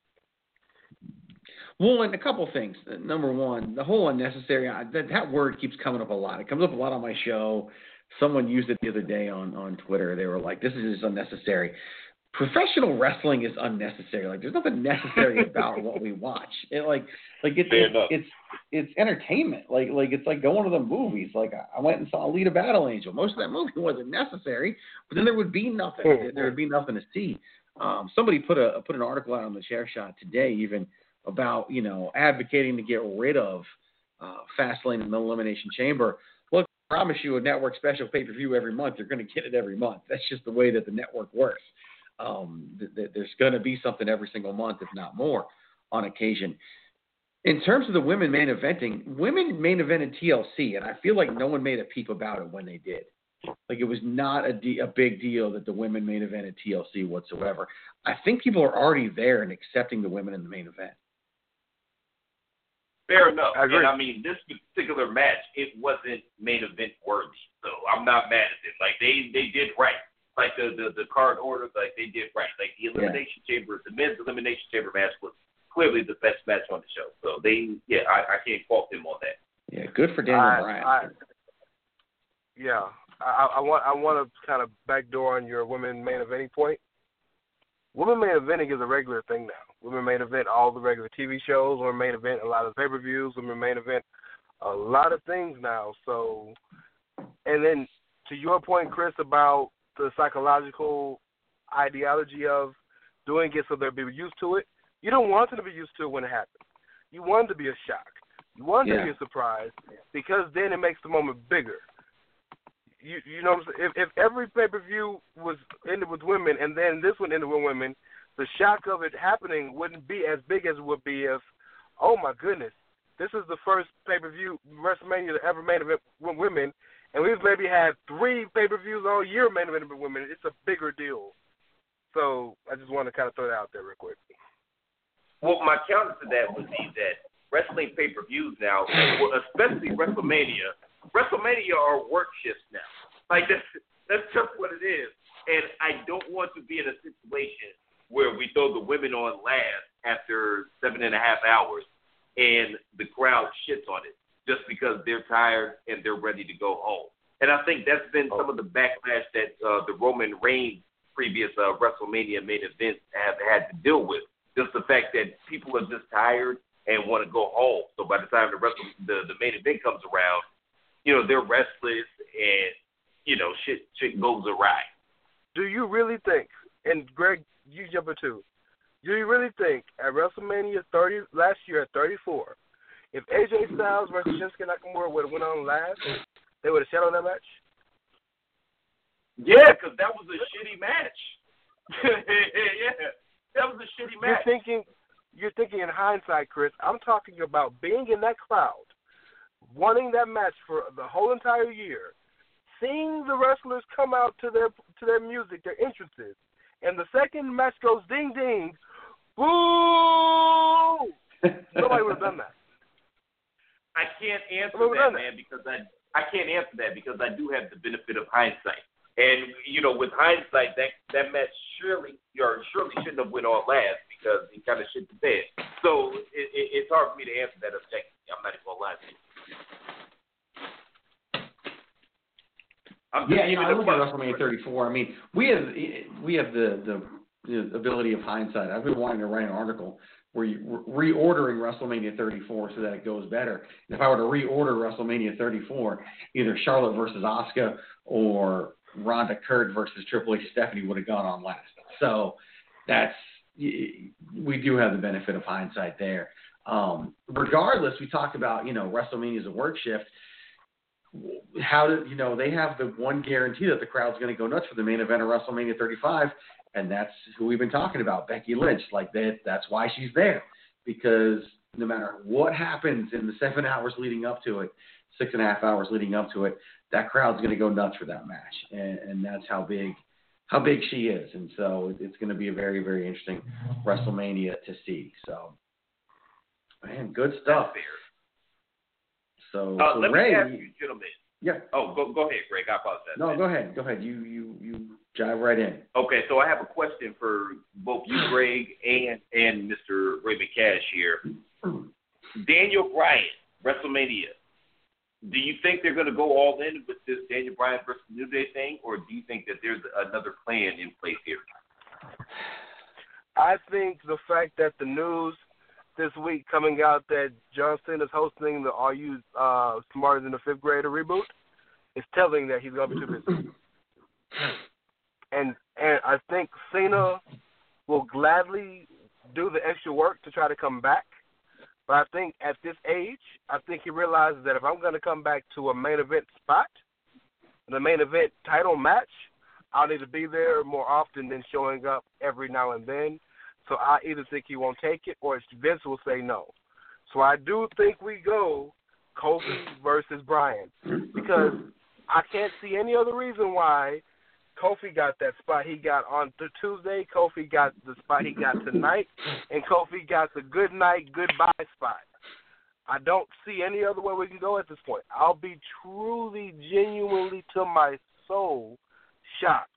in. Well, and a couple things. Number one, the whole unnecessary, that, that word keeps coming up a lot. It comes up a lot on my show. Someone used it the other day on, on Twitter. They were like, this is just unnecessary. Professional wrestling is unnecessary. Like, there's nothing necessary about what we watch. It, like, like it's, it's, it's it's entertainment. Like, like it's like going to the movies. Like, I went and saw Alita Battle Angel. Most of that movie wasn't necessary, but then there would be nothing. There would be nothing to see. Um, somebody put a put an article out on the Chair Shot today, even about you know advocating to get rid of uh, Fastlane and the Elimination Chamber. Look, I promise you a network special pay per view every month. You're going to get it every month. That's just the way that the network works. Um, th- th- there's going to be something every single month, if not more, on occasion. In terms of the women main eventing, women main evented T L C, and I feel like no one made a peep about it when they did. Like, it was not a, de- a big deal that the women main evented T L C whatsoever. I think people are already there and accepting the women in the main event. Fair enough. I agree. And I mean, this particular match, it wasn't main event worthy, so I'm not mad at it. Like, they, they did right. Like the, the, the card order, like they did right. Like the Elimination yeah. Chamber, the men's Elimination Chamber match was clearly the best match on the show. So they, yeah, I, I can't fault them on that. Yeah, good for Daniel I, Bryan. I, yeah, I, I want I want to kind of backdoor on your women main eventing point. Women main eventing is a regular thing now. Women main event all the regular T V shows. Women main event a lot of pay-per-views. Women main event a lot of things now. So, and then to your point, Chris, about the psychological ideology of doing it so they'll be used to it. You don't want them to be used to it when it happens. You want it to be a shock. You want it yeah. to be a surprise because then it makes the moment bigger. You you know what I'm saying? If, if every pay-per-view was ended with women and then this one ended with women, the shock of it happening wouldn't be as big as it would be if, oh my goodness, this is the first pay-per-view WrestleMania that ever made event with women, and we've maybe had three pay-per-views all year main event with women. It's a bigger deal. So I just want to kind of throw that out there real quick. Well, my counter to that would be that wrestling pay-per-views now, especially WrestleMania, WrestleMania are work shifts now. Like, that's, that's just what it is. And I don't want to be in a situation where we throw the women on last after seven and a half hours, and the crowd shits on it just because they're tired and they're ready to go home. And I think that's been some of the backlash that uh, the Roman Reigns previous uh, WrestleMania main events have had to deal with. Just the fact that people are just tired and want to go home. So by the time the rest of the, the main event comes around, you know, they're restless and, you know, shit, shit goes awry. Do you really think, and Greg, you jump in too, do you really think at WrestleMania thirty last year at thirty-four, if A J Styles versus Shinsuke Nakamura would have went on last, they would have settled that match? Yeah, because that was a shitty match. Yeah, that was a shitty match. You're thinking, you're thinking in hindsight, Chris. I'm talking about being in that crowd, wanting that match for the whole entire year, seeing the wrestlers come out to their to their music, their entrances, and the second match goes ding ding, boo! Nobody would have done that. I can't answer Nobody that, that, man, because I I can't answer that because I do have the benefit of hindsight. And, you know, with hindsight, that that match surely or surely shouldn't have went on last because he kind of shit the bed. So it, it, it's hard for me to answer that objectively. I'm not even going to lie to you. I'm Yeah, you know, I look at WrestleMania thirty-four. I mean, we have we have the, the the ability of hindsight. I've been wanting to write an article where you re- reordering WrestleMania thirty-four so that it goes better. And if I were to reorder WrestleMania thirty-four, either Charlotte versus Asuka or Ronda Kurt versus Triple H Stephanie would have gone on last. So that's we do have the benefit of hindsight there. Um, regardless, we talked about, you know, WrestleMania is a work shift. How did, you know, they have the one guarantee that the crowd's going to go nuts for the main event of WrestleMania thirty-five, and that's who we've been talking about, Becky Lynch. Like that, that's why she's there, because no matter what happens in the seven hours leading up to it, six and a half hours leading up to it, that crowd's going to go nuts for that match, and, and that's how big, how big she is, and so it's going to be a very, very interesting WrestleMania to see. So, man, good stuff. So, uh, so let Ray, me ask you, gentlemen. Yeah. Oh, go go ahead, Greg. I apologize. No, go ahead. Go ahead. You you you jive right in. Okay, so I have a question for both you, Greg, and and Mister Raymond Cash here. Daniel Bryan, WrestleMania. Do you think they're going to go all in with this Daniel Bryan versus New Day thing, or do you think that there's another plan in place here? I think the fact that the news this week coming out that John Cena is hosting the Are You uh, Smarter Than a Fifth Grader reboot is telling that he's going to be too busy. And and I think Cena will gladly do the extra work to try to come back. But I think at this age, I think he realizes that if I'm going to come back to a main event spot, the main event title match, I'll need to be there more often than showing up every now and then. So I either think he won't take it or Vince will say no. So I do think we go Kofi versus Bryan because I can't see any other reason why Kofi got that spot he got on the Tuesday, Kofi got the spot he got tonight, and Kofi got the good night, goodbye spot. I don't see any other way we can go at this point. I'll be truly, genuinely to my soul shocked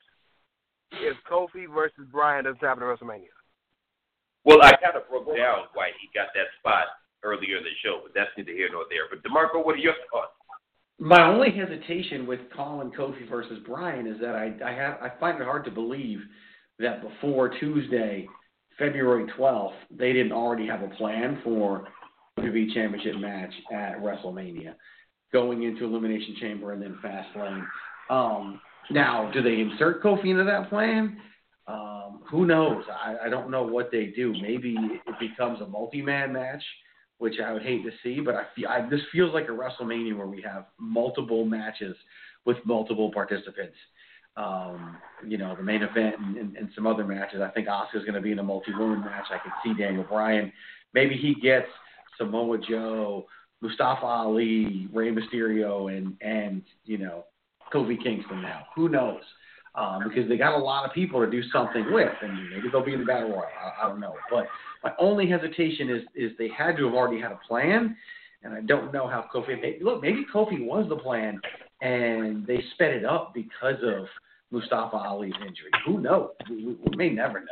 if Kofi versus Bryan doesn't happen at WrestleMania. Well, I kind of broke down why he got that spot earlier in the show, but that's neither here nor there. But DeMarco, what are your thoughts? My only hesitation with calling Kofi versus Bryan is that I I have I find it hard to believe that before Tuesday, February twelfth, they didn't already have a plan for the W W E Championship match at WrestleMania, going into Elimination Chamber and then Fastlane. Um, now, do they insert Kofi into that plan? Um, who knows? I, I don't know what they do. Maybe it becomes a multi-man match, which I would hate to see, but I feel I, this feels like a WrestleMania where we have multiple matches with multiple participants. Um, you know, the main event and, and, and some other matches. I think Asuka's going to be in a multi-woman match. I could see Daniel Bryan. Maybe he gets Samoa Joe, Mustafa Ali, Rey Mysterio, and, and you know, Kofi Kingston now. Who knows? Um, because they got a lot of people to do something with, and maybe they'll be in the Battle Royal. I, I don't know. But my only hesitation is is they had to have already had a plan, and I don't know how Kofi – look, maybe Kofi was the plan, and they sped it up because of Mustafa Ali's injury. Who knows? We, we, we may never know.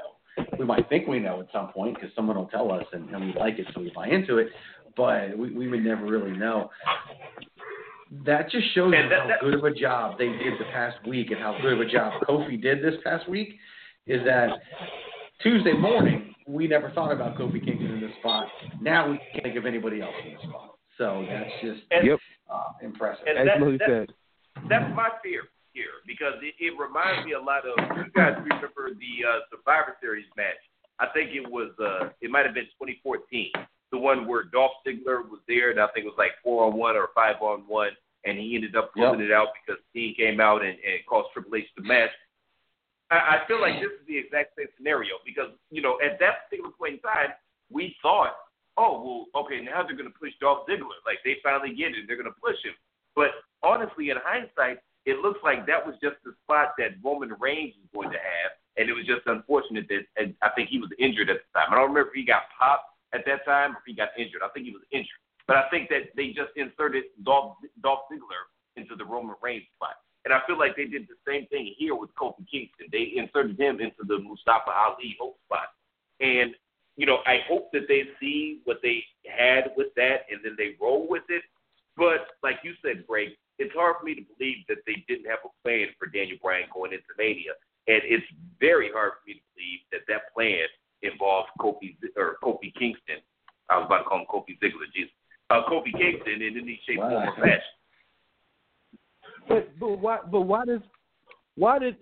we might think we know at some point because someone will tell us and, and we like it, so we buy into it. But we, we would never really know. That just shows you how good of a job they did the past week and how good of a job Kofi did this past week. Is that Tuesday morning we never thought about Kofi Kingston in this spot. Now we can't think of anybody else in this spot. So that's just and, yep. uh, impressive. And that, As that, said. That's my fear here because it, it reminds me a lot of you guys remember the uh, Survivor Series match. I think it was uh, it might have been twenty fourteen. The one where Dolph Ziggler was there, and I think it was like four on one or five on one, and he ended up pulling yep. it out because he came out and, and cost Triple H the match. I, I feel like this is the exact same scenario because, you know, at that particular point in time, we thought, oh, well, okay, now they're going to push Dolph Ziggler. Like, they finally get it. They're going to push him. But honestly, in hindsight, it looks like that was just the spot that Roman Reigns was going to have, and it was just unfortunate that and I think he was injured at the time. I don't remember if he got popped at that time, if he got injured. I think he was injured. But I think that they just inserted Dolph, Dolph Ziggler into the Roman Reigns spot. And I feel like they did the same thing here with Kofi Kingston. They inserted him into the Mustafa Ali hope spot. And, you know, I hope that they see what they had with that and then they roll with it. But like you said, Greg, it's hard for me to believe that they didn't have a plan for Daniel Bryan going into Mania. And it's very hard for me to believe that that plan involved Kofi or Kofi Kingston. I was about to call him Kofi Ziggler, Jesus. Uh, Kofi Kingston in any shape, form, or fashion. But but why but why does why did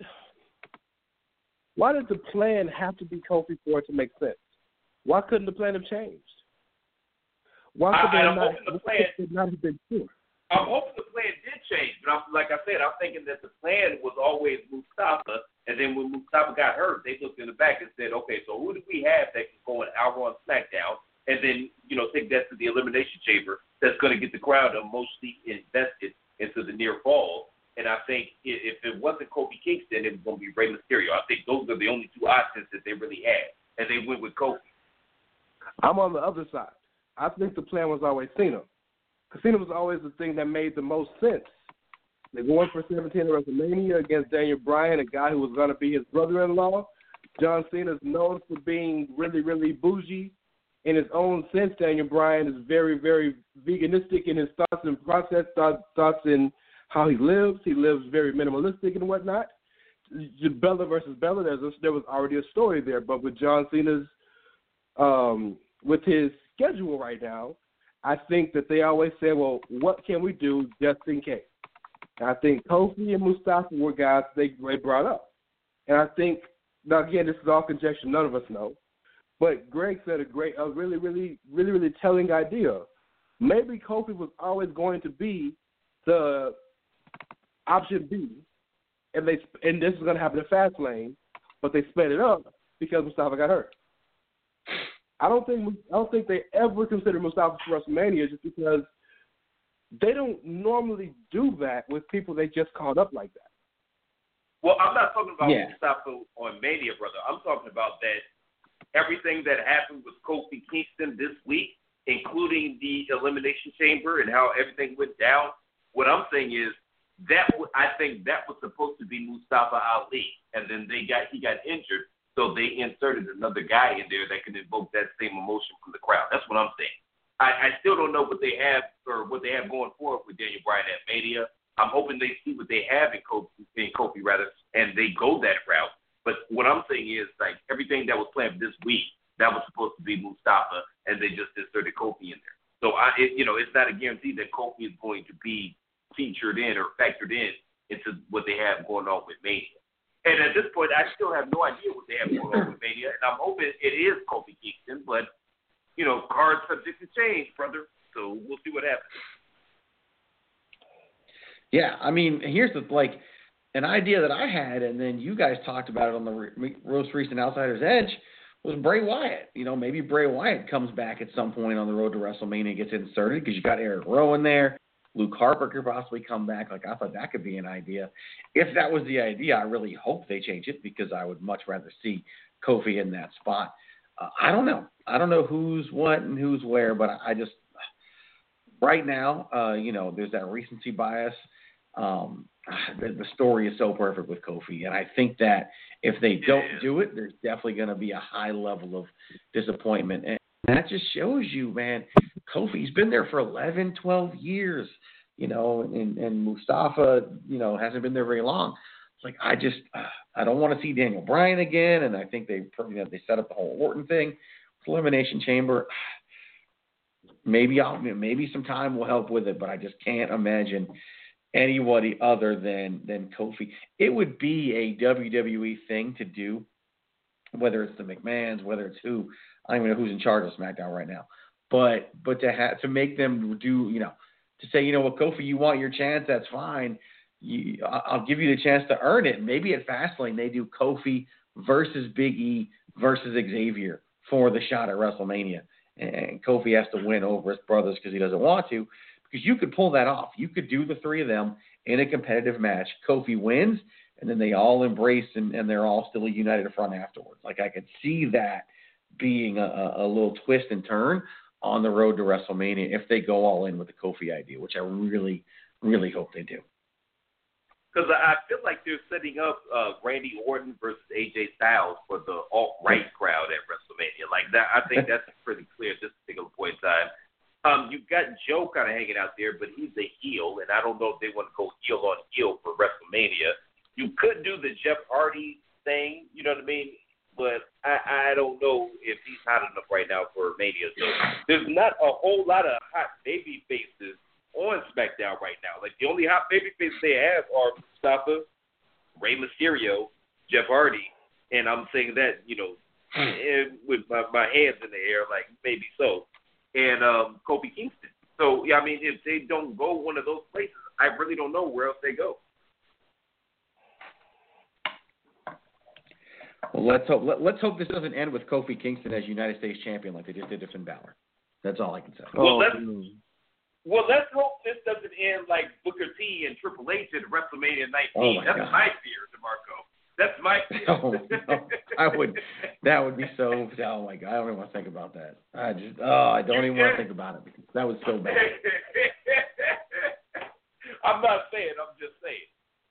why did the plan have to be Kofi for it to make sense? Why couldn't the plan have changed? Why could I, they I'm not, hoping the plan not have been sure? I'm hoping the plan did change, but I'm, like I said, I'm thinking that the plan was always Mustafa, and then when Mustafa got hurt, they looked in the back and said, okay, so who do we have that can go an hour on SmackDown, and then, you know, take that to the Elimination Chamber that's going to get the crowd emotionally invested into the near fall. And I think if it wasn't Kofi Kingston, it was going to be Rey Mysterio. I think those are the only two options that they really had, and they went with Kofi. I'm on the other side. I think the plan was always Cena. Cena was always the thing that made the most sense. They're going for seventeen at WrestleMania against Daniel Bryan, a guy who was going to be his brother-in-law. John Cena is known for being really, really bougie. In his own sense, Daniel Bryan is very, very veganistic in his thoughts and process, thoughts, thoughts in how he lives. He lives very minimalistic and whatnot. Bella versus Bella, there's a, there was already a story there, but with John Cena's, um, with his schedule right now, I think that they always say, well, what can we do just in case? And I think Kofi and Mustafa were guys they, they brought up. And I think, now again, this is all conjecture, none of us know. But Greg said a great, a really, really, really, really telling idea. Maybe Kofi was always going to be the option B, and they and this is going to happen in Fastlane, but they sped it up because Mustafa got hurt. I don't think I don't think they ever considered Mustafa for WrestleMania just because they don't normally do that with people they just called up like that. Well, I'm not talking about yeah. Mustafa on Mania, brother. I'm talking about that everything that happened with Kofi Kingston this week, including the Elimination Chamber and how everything went down. What I'm saying is that w- I think that was supposed to be Mustafa Ali, and then they got he got injured. So they inserted another guy in there that can invoke that same emotion from the crowd. That's what I'm saying. I, I still don't know what they have or what they have going forward with Daniel Bryan at Mania. I'm hoping they see what they have in Kofi, in Kofi rather, and they go that route. But what I'm saying is, like, everything that was planned this week, that was supposed to be Mustafa, and they just inserted Kofi in there. So, I, it, you know, it's not a guarantee that Kofi is going to be featured in or factored in into what they have going on with Mania. And at this point, I still have no idea what they have going on with Mania, and I'm hoping it is Kofi Kingston, but, you know, cards subject to change, brother, so we'll see what happens. Yeah, I mean, here's the, like, an idea that I had, and then you guys talked about it on the re- most recent Outsider's Edge, was Bray Wyatt. You know, maybe Bray Wyatt comes back at some point on the road to WrestleMania, gets inserted, because you got Eric Rowan there. Luke Harper could possibly come back. Like, I thought that could be an idea. If that was the idea, I really hope they change it because I would much rather see Kofi in that spot. Uh, I don't know. I don't know who's what and who's where, but I, I just, right now, uh, you know, there's that recency bias. Um, the, the story is so perfect with Kofi, and I think that if they don't do it, there's definitely going to be a high level of disappointment. And that just shows you, man, Kofi's been there for eleven, twelve years, you know, and, and Mustafa, you know, hasn't been there very long. It's like, I just, uh, I don't want to see Daniel Bryan again, and I think they, you know, they set up the whole Orton thing, Elimination Chamber. Maybe I'll, maybe some time will help with it, but I just can't imagine anybody other than than Kofi. It would be a W W E thing to do, whether it's the McMahons, whether it's who. I don't even know who's in charge of SmackDown right now. But but to have to make them do, you know, to say, you know what, Kofi, you want your chance, that's fine. You, I'll give you the chance to earn it. Maybe at Fastlane they do Kofi versus Big E versus Xavier for the shot at WrestleMania, and Kofi has to win over his brothers because he doesn't want to. Because you could pull that off. You could do the three of them in a competitive match. Kofi wins, and then they all embrace, and, and they're all still a united front afterwards. Like, I could see that being a, a little twist and turn on the road to WrestleMania if they go all in with the Kofi idea, which I really, really hope they do. Because I feel like they're setting up uh, Randy Orton versus A J Styles for the alt-right crowd at WrestleMania. Like that, I think that's pretty clear at this particular point in time. Um, you've got Joe kind of hanging out there, but he's a heel, and I don't know if they want to go heel on heel for WrestleMania. You could do the Jeff Hardy thing, you know what I mean? But I, I don't know if he's hot enough right now for Mania. So there's not a whole lot of hot baby faces on SmackDown right now. Like, the only hot baby faces they have are Mustafa, Rey Mysterio, Jeff Hardy, and I'm saying that, you know, and with my, my hands in the air, like, maybe so. And um, Kofi Kingston. So, yeah, I mean, if they don't go one of those places, I really don't know where else they go. Well, let's hope. Let, let's hope this doesn't end with Kofi Kingston as United States champion like they just did to Finn Balor. That's all I can say. Well, let's well let's hope this doesn't end like Booker T and Triple H at WrestleMania nineteen. Oh my That's God. my fear, DeMarco. That's my fear. Oh, no. I would. That would be so. Oh my God! I don't even want to think about that. I just. Oh, I don't even want to think about it because that was so bad. I'm not saying. I'm just saying.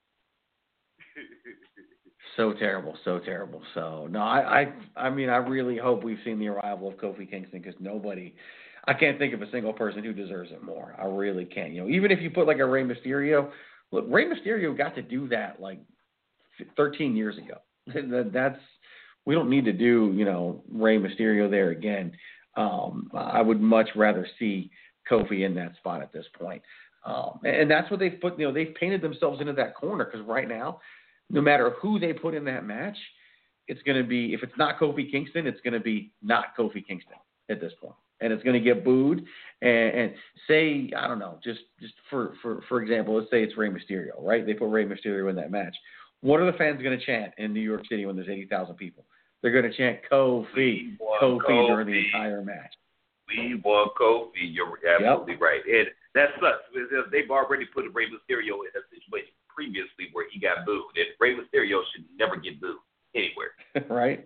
So terrible, so terrible. So no, I, I, I mean, I really hope we've seen the arrival of Kofi Kingston because nobody, I can't think of a single person who deserves it more. I really can't. You know, even if you put like a Rey Mysterio, look, Rey Mysterio got to do that like thirteen years ago. That's we don't need to do, you know, Rey Mysterio there again. Um, I would much rather see Kofi in that spot at this point. Um, and that's what they've put. You know, they've painted themselves into that corner because right now, no matter who they put in that match, it's going to be, if it's not Kofi Kingston, it's going to be not Kofi Kingston at this point. And it's going to get booed. And, and say, I don't know, just just for, for, for example, let's say it's Rey Mysterio, right? They put Rey Mysterio in that match. What are the fans going to chant in New York City when there's eighty thousand people? They're going to chant Kofi, Kofi, Kofi during the entire match. We want Kofi. You're absolutely yep. right. And that sucks. They've already put Rey Mysterio in a situation previously where he got booed, and Rey Mysterio should never get booed anywhere. Right?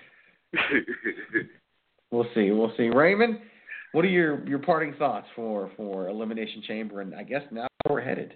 We'll see. We'll see. Raymond, what are your, your parting thoughts for, for Elimination Chamber, and I guess now where we're headed?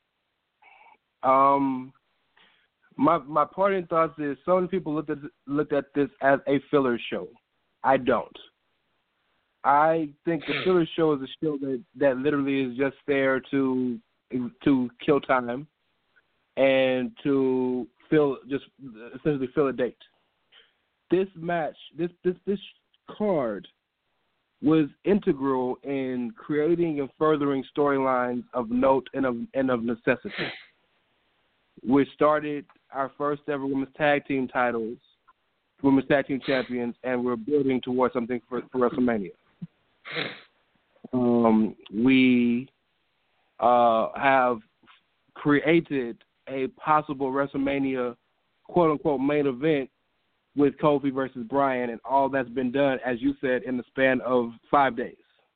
Um, my my parting thoughts is so many people looked at looked at this as a filler show. I don't. I think the filler show is a show that, that literally is just there to to kill time and to fill just essentially fill a date. This match, this this this card was integral in creating and furthering storylines of note and of and of necessity. We started our first ever women's tag team titles, women's tag team champions, and we're building towards something for, for WrestleMania. Um, we uh, have created a possible WrestleMania quote-unquote main event with Kofi versus Bryan, and all that's been done, as you said, in the span of five days.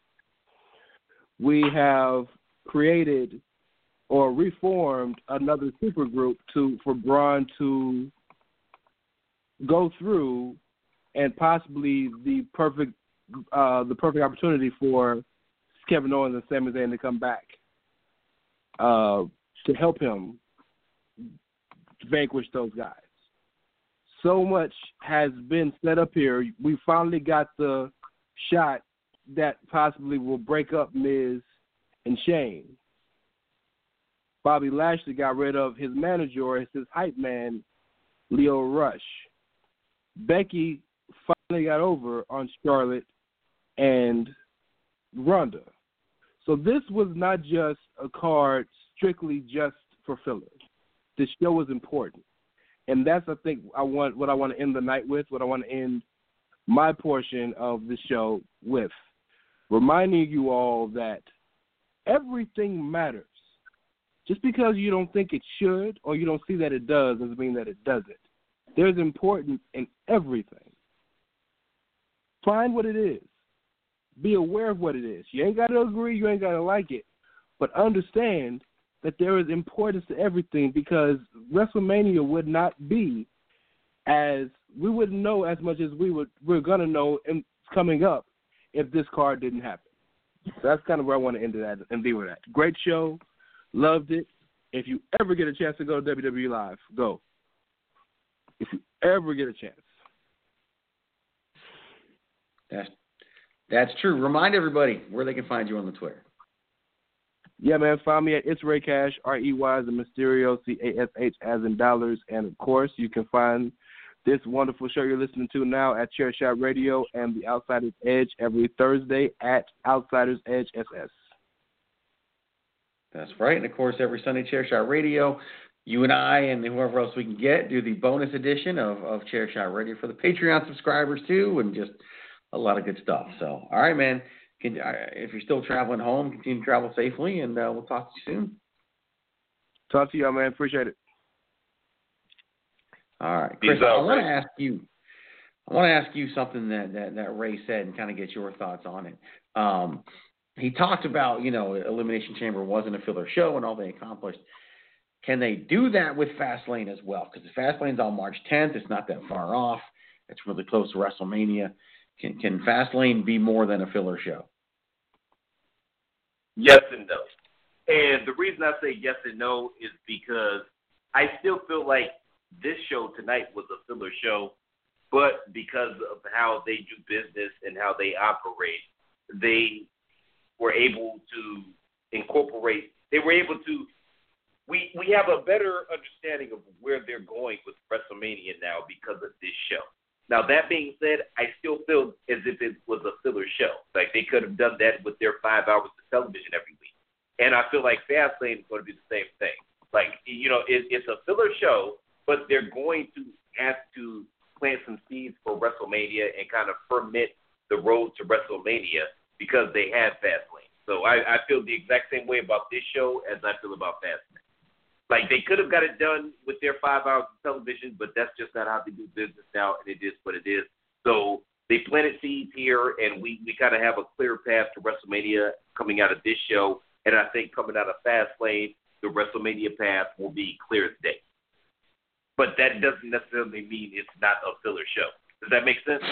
We have created or reformed another supergroup to for Braun to go through, and possibly the perfect uh, the perfect opportunity for Kevin Owens and Sami Zayn to come back. Uh, to help him vanquish those guys. So much has been set up here. We finally got the shot that possibly will break up Miz and Shane. Bobby Lashley got rid of his manager as his hype man, Leo Rush. Becky finally got over on Charlotte and Ronda. So this was not just a card strictly just for fillers. This show was important. And that's, I think, I want what I want to end the night with, what I want to end my portion of the show with, reminding you all that everything matters. Just because you don't think it should or you don't see that it does doesn't mean that it doesn't. There's importance in everything. Find what it is. Be aware of what it is. You ain't got to agree, you ain't got to like it, but understand that there is importance to everything, because WrestleMania would not be as, we wouldn't know as much as we would, we're going to know in, coming up if this card didn't happen. So that's kind of where I want to end it at and be with that. Great show. Loved it. If you ever get a chance to go to W W E Live, go. If you ever get a chance. That's, that's true. Remind everybody where they can find you on the Twitter. Yeah, man, find me at It's Ray Cash, R E Y as in Mysterio, C A S H as in dollars. And, of course, you can find this wonderful show you're listening to now at Chairshot Radio and the Outsiders Edge every Thursday at Outsiders Edge S S. That's right. And, of course, every Sunday, Chairshot Radio, you and I and whoever else we can get do the bonus edition of, of Chairshot Radio for the Patreon subscribers, too, and just a lot of good stuff. So, all right, man. Can, uh, if you're still traveling home, continue to travel safely, and uh, we'll talk to you soon. Talk to you, man. Appreciate it. All right. Chris, I want to ask you I want to ask you something that, that, that Ray said and kind of get your thoughts on it. Um, he talked about, you know, Elimination Chamber wasn't a filler show and all they accomplished. Can they do that with Fastlane as well? Because Fastlane's on March tenth. It's not that far off. It's really close to WrestleMania. Can, can Fastlane be more than a filler show? Yes and no. And the reason I say yes and no is because I still feel like this show tonight was a filler show, but because of how they do business and how they operate, they were able to incorporate, they were able to, we, we have a better understanding of where they're going with WrestleMania now because of this show. Now, that being said, I still feel as if it was a filler show. Like, they could have done that with their five hours of television every week. And I feel like Fastlane is going to be the same thing. Like, you know, it, it's a filler show, but they're going to have to plant some seeds for WrestleMania and kind of permit the road to WrestleMania because they have Fastlane. So I, I feel the exact same way about this show as I feel about Fastlane. Like, they could have got it done with their five hours of television, but that's just not how they do business now, and it is what it is. So they planted seeds here, and we, we kind of have a clear path to WrestleMania coming out of this show. And I think coming out of Fastlane, the WrestleMania path will be clear as day. But that doesn't necessarily mean it's not a filler show. Does that make sense?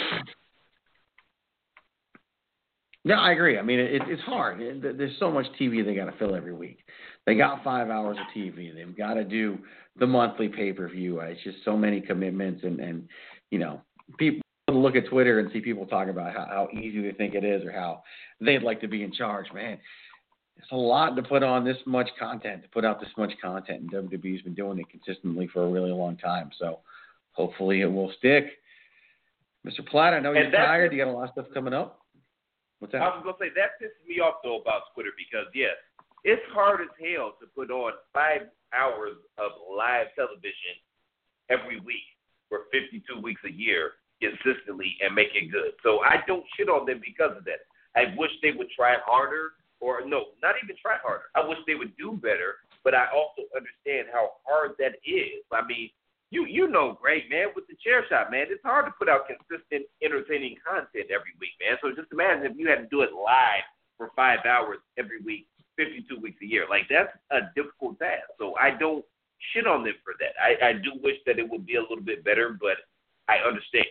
No, I agree. I mean, it, it's hard. It, there's so much T V they got to fill every week. They got five hours of T V. They've got to do the monthly pay-per-view. It's just so many commitments. And, and you know, people look at Twitter and see people talk about how, how easy they think it is or how they'd like to be in charge. Man, it's a lot to put on this much content, to put out this much content. And W W E's been doing it consistently for a really long time. So hopefully it will stick. Mister Platt, I know you're tired. You got a lot of stuff coming up. What's that? I was going to say, that pisses me off, though, about Twitter because, yes, it's hard as hell to put on five hours of live television every week for fifty-two weeks a year consistently and make it good. So I don't shit on them because of that. I wish they would try harder or, no, not even try harder. I wish they would do better, but I also understand how hard that is. I mean, You you know great, man, with the chair shot, man. It's hard to put out consistent, entertaining content every week, man. So just imagine if you had to do it live for five hours every week, fifty-two weeks a year. Like, that's a difficult task. So I don't shit on them for that. I, I do wish that it would be a little bit better, but I understand.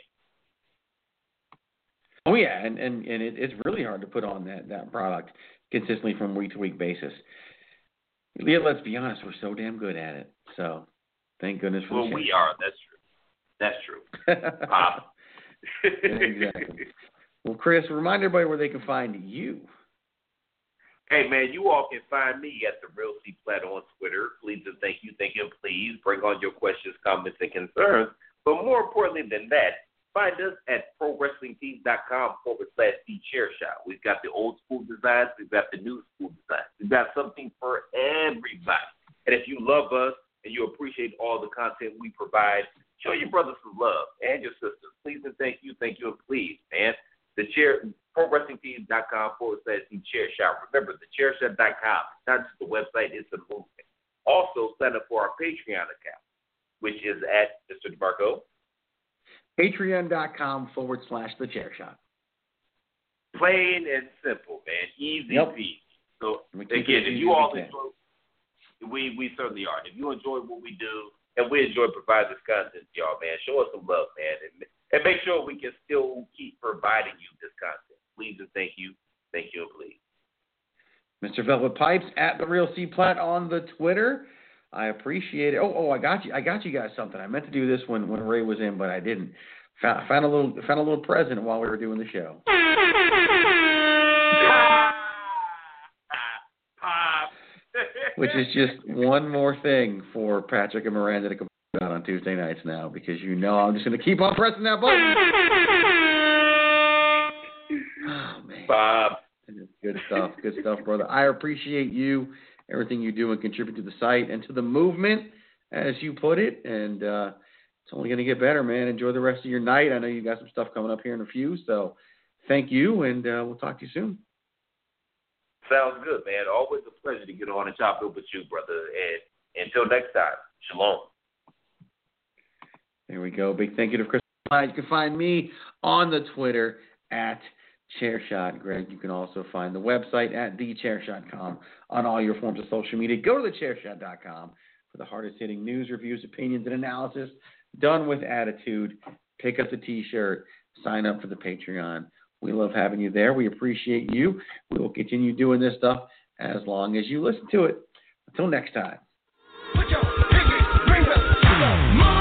Oh, yeah, and, and, and it, it's really hard to put on that, that product consistently from week-to-week basis. Yeah, let's be honest, we're so damn good at it. So, thank goodness for well, the we are. That's true. That's true. Pop. Exactly. Well, Chris, remind everybody where they can find you. Hey, man, you all can find me at The Real C. Platt on Twitter. Please and thank you, thank you, please. Bring on your questions, comments, and concerns. But more importantly than that, find us at ProWrestlingTees.com forward slash The Chair Shot. We've got the old school designs. We've got the new school designs. We've got something for everybody. And if you love us and you appreciate all the content we provide, show your brothers some love and your sisters. Please and thank you, thank you, and please, man. The chair, ProWrestlingTees.com forward slash The Chair Shot. Remember, the chair shot dot com. It's not just the website, it's a movement. Also, sign up for our Patreon account, which is at Mister DeMarco. Patreon.com forward slash The Chair Shot. Plain and simple, man. Easy Yep. peasy. So, We keep again, it if easy you as all we can. enjoy, we, we certainly are. If you enjoy what we do, and we enjoy providing this content to y'all, man, show us some love, man. And, and make sure we can still keep providing you this content. Please and thank you. Thank you and please. Mister Velvet Pipes at The Real C. Platt on the Twitter. I appreciate it. Oh, oh, I got you. I got you guys something. I meant to do this when, when Ray was in, but I didn't. Found, found a little found a little present while we were doing the show. Which is just one more thing for Patrick and Miranda to complain about on Tuesday nights now, because you know I'm just going to keep on pressing that button. Oh, man. Bob. Good stuff. Good stuff, brother. I appreciate you, everything you do and contribute to the site and to the movement, as you put it. And uh, it's only going to get better, man. Enjoy the rest of your night. I know you got some stuff coming up here in a few, so thank you, and uh, we'll talk to you soon. Sounds good, man. Always a pleasure to get on and chop it up with you, brother. And until next time, shalom. There we go. Big thank you to Chris. You can find me on the Twitter at Chairshot. Greg, you can also find the website at the chair shot dot com on all your forms of social media. Go to the chair shot dot com for the hardest hitting news, reviews, opinions, and analysis done with attitude. Pick up the t-shirt. Sign up for the Patreon. We love having you there. We appreciate you. We will continue doing this stuff as long as you listen to it. Until next time. Put your pinky rings up to the moon.